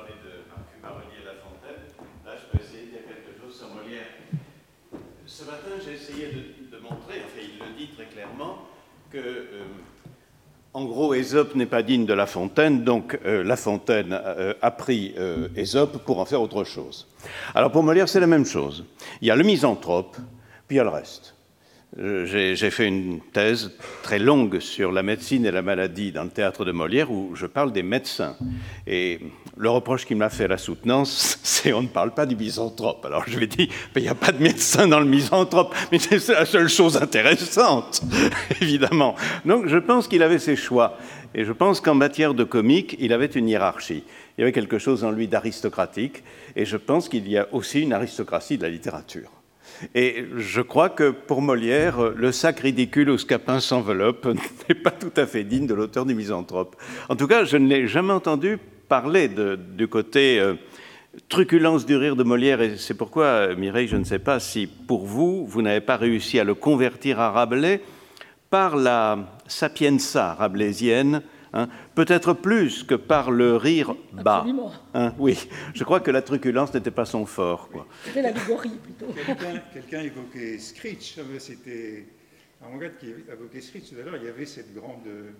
Ce matin, j'ai essayé de montrer, enfin il le dit très clairement, que en gros Ésope n'est pas digne de La Fontaine, donc La Fontaine a pris Ésope pour en faire autre chose. Alors pour Molière, c'est la même chose. Il y a le misanthrope, puis il y a le reste. J'ai fait une thèse très longue sur la médecine et la maladie dans le théâtre de Molière où je parle des médecins. Et le reproche qu'il m'a fait à la soutenance, c'est on ne parle pas du misanthrope. Alors je lui ai dit, il n'y a pas de médecin dans le misanthrope, mais c'est la seule chose intéressante, évidemment. Donc je pense qu'il avait ses choix. Et je pense qu'en matière de comique, il avait une hiérarchie. Il y avait quelque chose en lui d'aristocratique. Et je pense qu'il y a aussi une aristocratie de la littérature. Et je crois que pour Molière, le sac ridicule où Scapin s'enveloppe n'est pas tout à fait digne de l'auteur du Misanthrope. En tout cas, je ne l'ai jamais entendu parler du côté truculence du rire de Molière. Et c'est pourquoi, Mireille, je ne sais pas si pour vous, vous n'avez pas réussi à le convertir à Rabelais par la sapienza rabelaisienne, hein, peut-être plus que par le rire bas. Absolument. Hein, oui, je crois que la truculence n'était pas son fort. C'était l'allégorie, plutôt. Quelqu'un évoquait Screech. C'était Armangad qui évoquait Screech tout à l'heure. Il y avait cette grande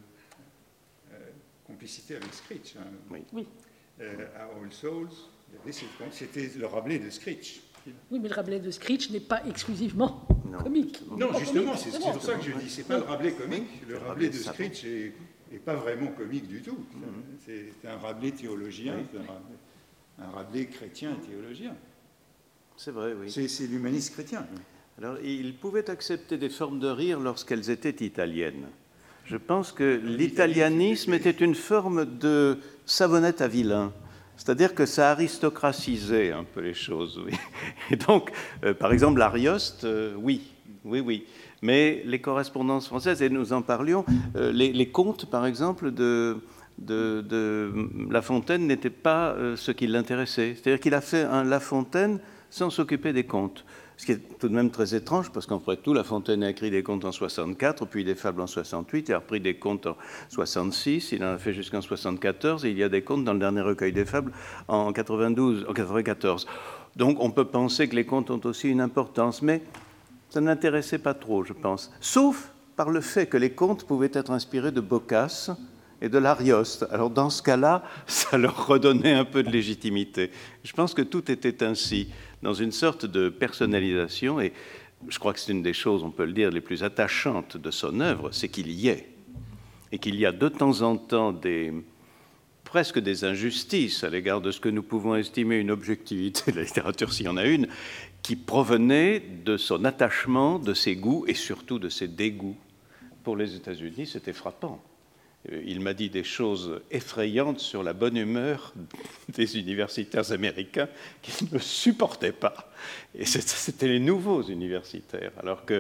complicité avec Screech. Hein. Oui. À All Souls, c'était le Rabelais de Screech. Oui, mais le Rabelais de Screech n'est pas exclusivement comique. Non, justement, c'est pour ça que je dis, c'est pas le Rabelais comique. Le Rabelais de Screech n'est pas vraiment comique du tout. C'est un Rabelais théologien, un Rabelais chrétien et théologien. C'est vrai, oui. C'est l'humaniste chrétien. Alors, il pouvait accepter des formes de rire lorsqu'elles étaient italiennes. Je pense que l'italianisme était une forme de savonnette à vilain. C'est-à-dire que ça aristocratisait un peu les choses. Oui. Et donc, par exemple, l'Arioste, oui. Mais les correspondances françaises, et nous en parlions, les contes, par exemple, de La Fontaine n'étaient pas ce qui l'intéressait. C'est-à-dire qu'il a fait un La Fontaine sans s'occuper des contes. Ce qui est tout de même très étrange, parce qu'après tout, La Fontaine a écrit des contes en 64, puis des fables en 68, il a repris des contes en 66, il en a fait jusqu'en 74, et il y a des contes dans le dernier recueil des fables en 94. Donc on peut penser que les contes ont aussi une importance, mais ça n'intéressait pas trop, je pense. Sauf par le fait que les contes pouvaient être inspirés de Boccace et de l'Arioste. Alors dans ce cas-là, ça leur redonnait un peu de légitimité. Je pense que tout était ainsi, dans une sorte de personnalisation, et je crois que c'est une des choses, on peut le dire, les plus attachantes de son œuvre, c'est qu'il y est, et qu'il y a de temps en temps presque des injustices à l'égard de ce que nous pouvons estimer une objectivité de la littérature, s'il y en a une, qui provenait de son attachement, de ses goûts, et surtout de ses dégoûts. Pour les États-Unis, c'était frappant. Il m'a dit des choses effrayantes sur la bonne humeur des universitaires américains qu'il ne supportait pas. Et c'était les nouveaux universitaires. Alors que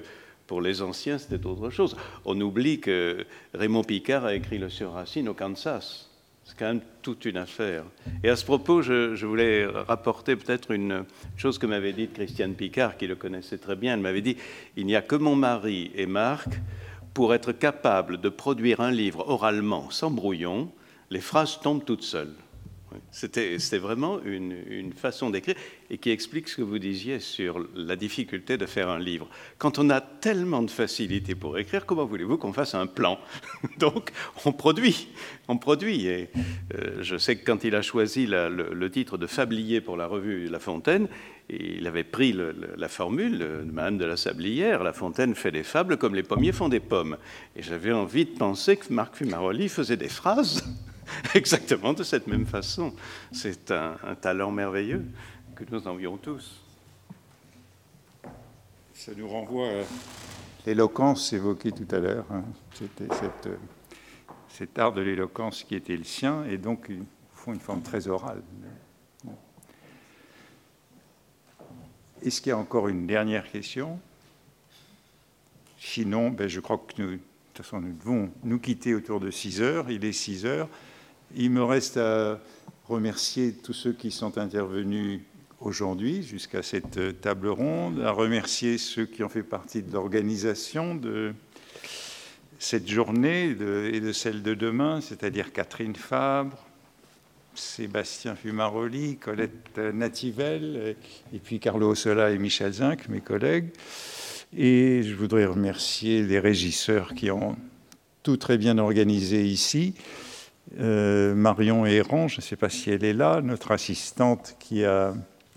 Pour les anciens, c'était autre chose. On oublie que Raymond Picard a écrit le sur Racine au Kansas. C'est quand même toute une affaire. Et à ce propos, je voulais rapporter peut-être une chose que m'avait dite Christiane Picard, qui le connaissait très bien. Elle m'avait dit « Il n'y a que mon mari et Marc pour être capables de produire un livre oralement, sans brouillon. Les phrases tombent toutes seules. » C'était vraiment une façon d'écrire et qui explique ce que vous disiez sur la difficulté de faire un livre. Quand on a tellement de facilité pour écrire, comment voulez-vous qu'on fasse un plan? Donc, on produit. Et je sais que quand il a choisi le titre de Fablier pour la revue La Fontaine, il avait pris la formule de Madame de la Sablière, La Fontaine fait des fables comme les pommiers font des pommes. Et j'avais envie de penser que Marc Fumaroli faisait des phrases exactement de cette même façon. C'est un talent merveilleux que nous envions tous. Ça nous renvoie à l'éloquence évoquée tout à l'heure. Hein. C'était cet art de l'éloquence qui était le sien, et donc ils font une forme très orale. Est-ce qu'il y a encore une dernière question? Sinon, je crois que de toute façon, nous devons nous quitter autour de 6 heures. Il est 6 heures. Il me reste à remercier tous ceux qui sont intervenus aujourd'hui jusqu'à cette table ronde, à remercier ceux qui ont fait partie de l'organisation de cette journée et de celle de demain, c'est-à-dire Catherine Fabre, Sébastien Fumaroli, Colette Nativelle, et puis Carlo Ossola et Michel Zinc, mes collègues. Et je voudrais remercier les régisseurs qui ont tout très bien organisé ici. Marion Héron, je ne sais pas si elle est là, notre assistante qui a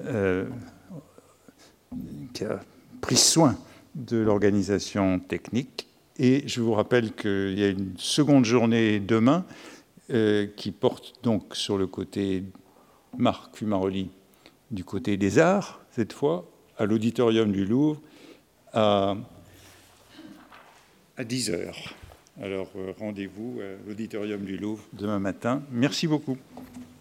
pris soin de l'organisation technique. Et je vous rappelle qu'il y a une seconde journée demain qui porte donc sur le côté Marc Fumaroli, du côté des arts, cette fois, à l'auditorium du Louvre, à 10 heures. Alors, rendez-vous à l'auditorium du Louvre demain matin. Merci beaucoup.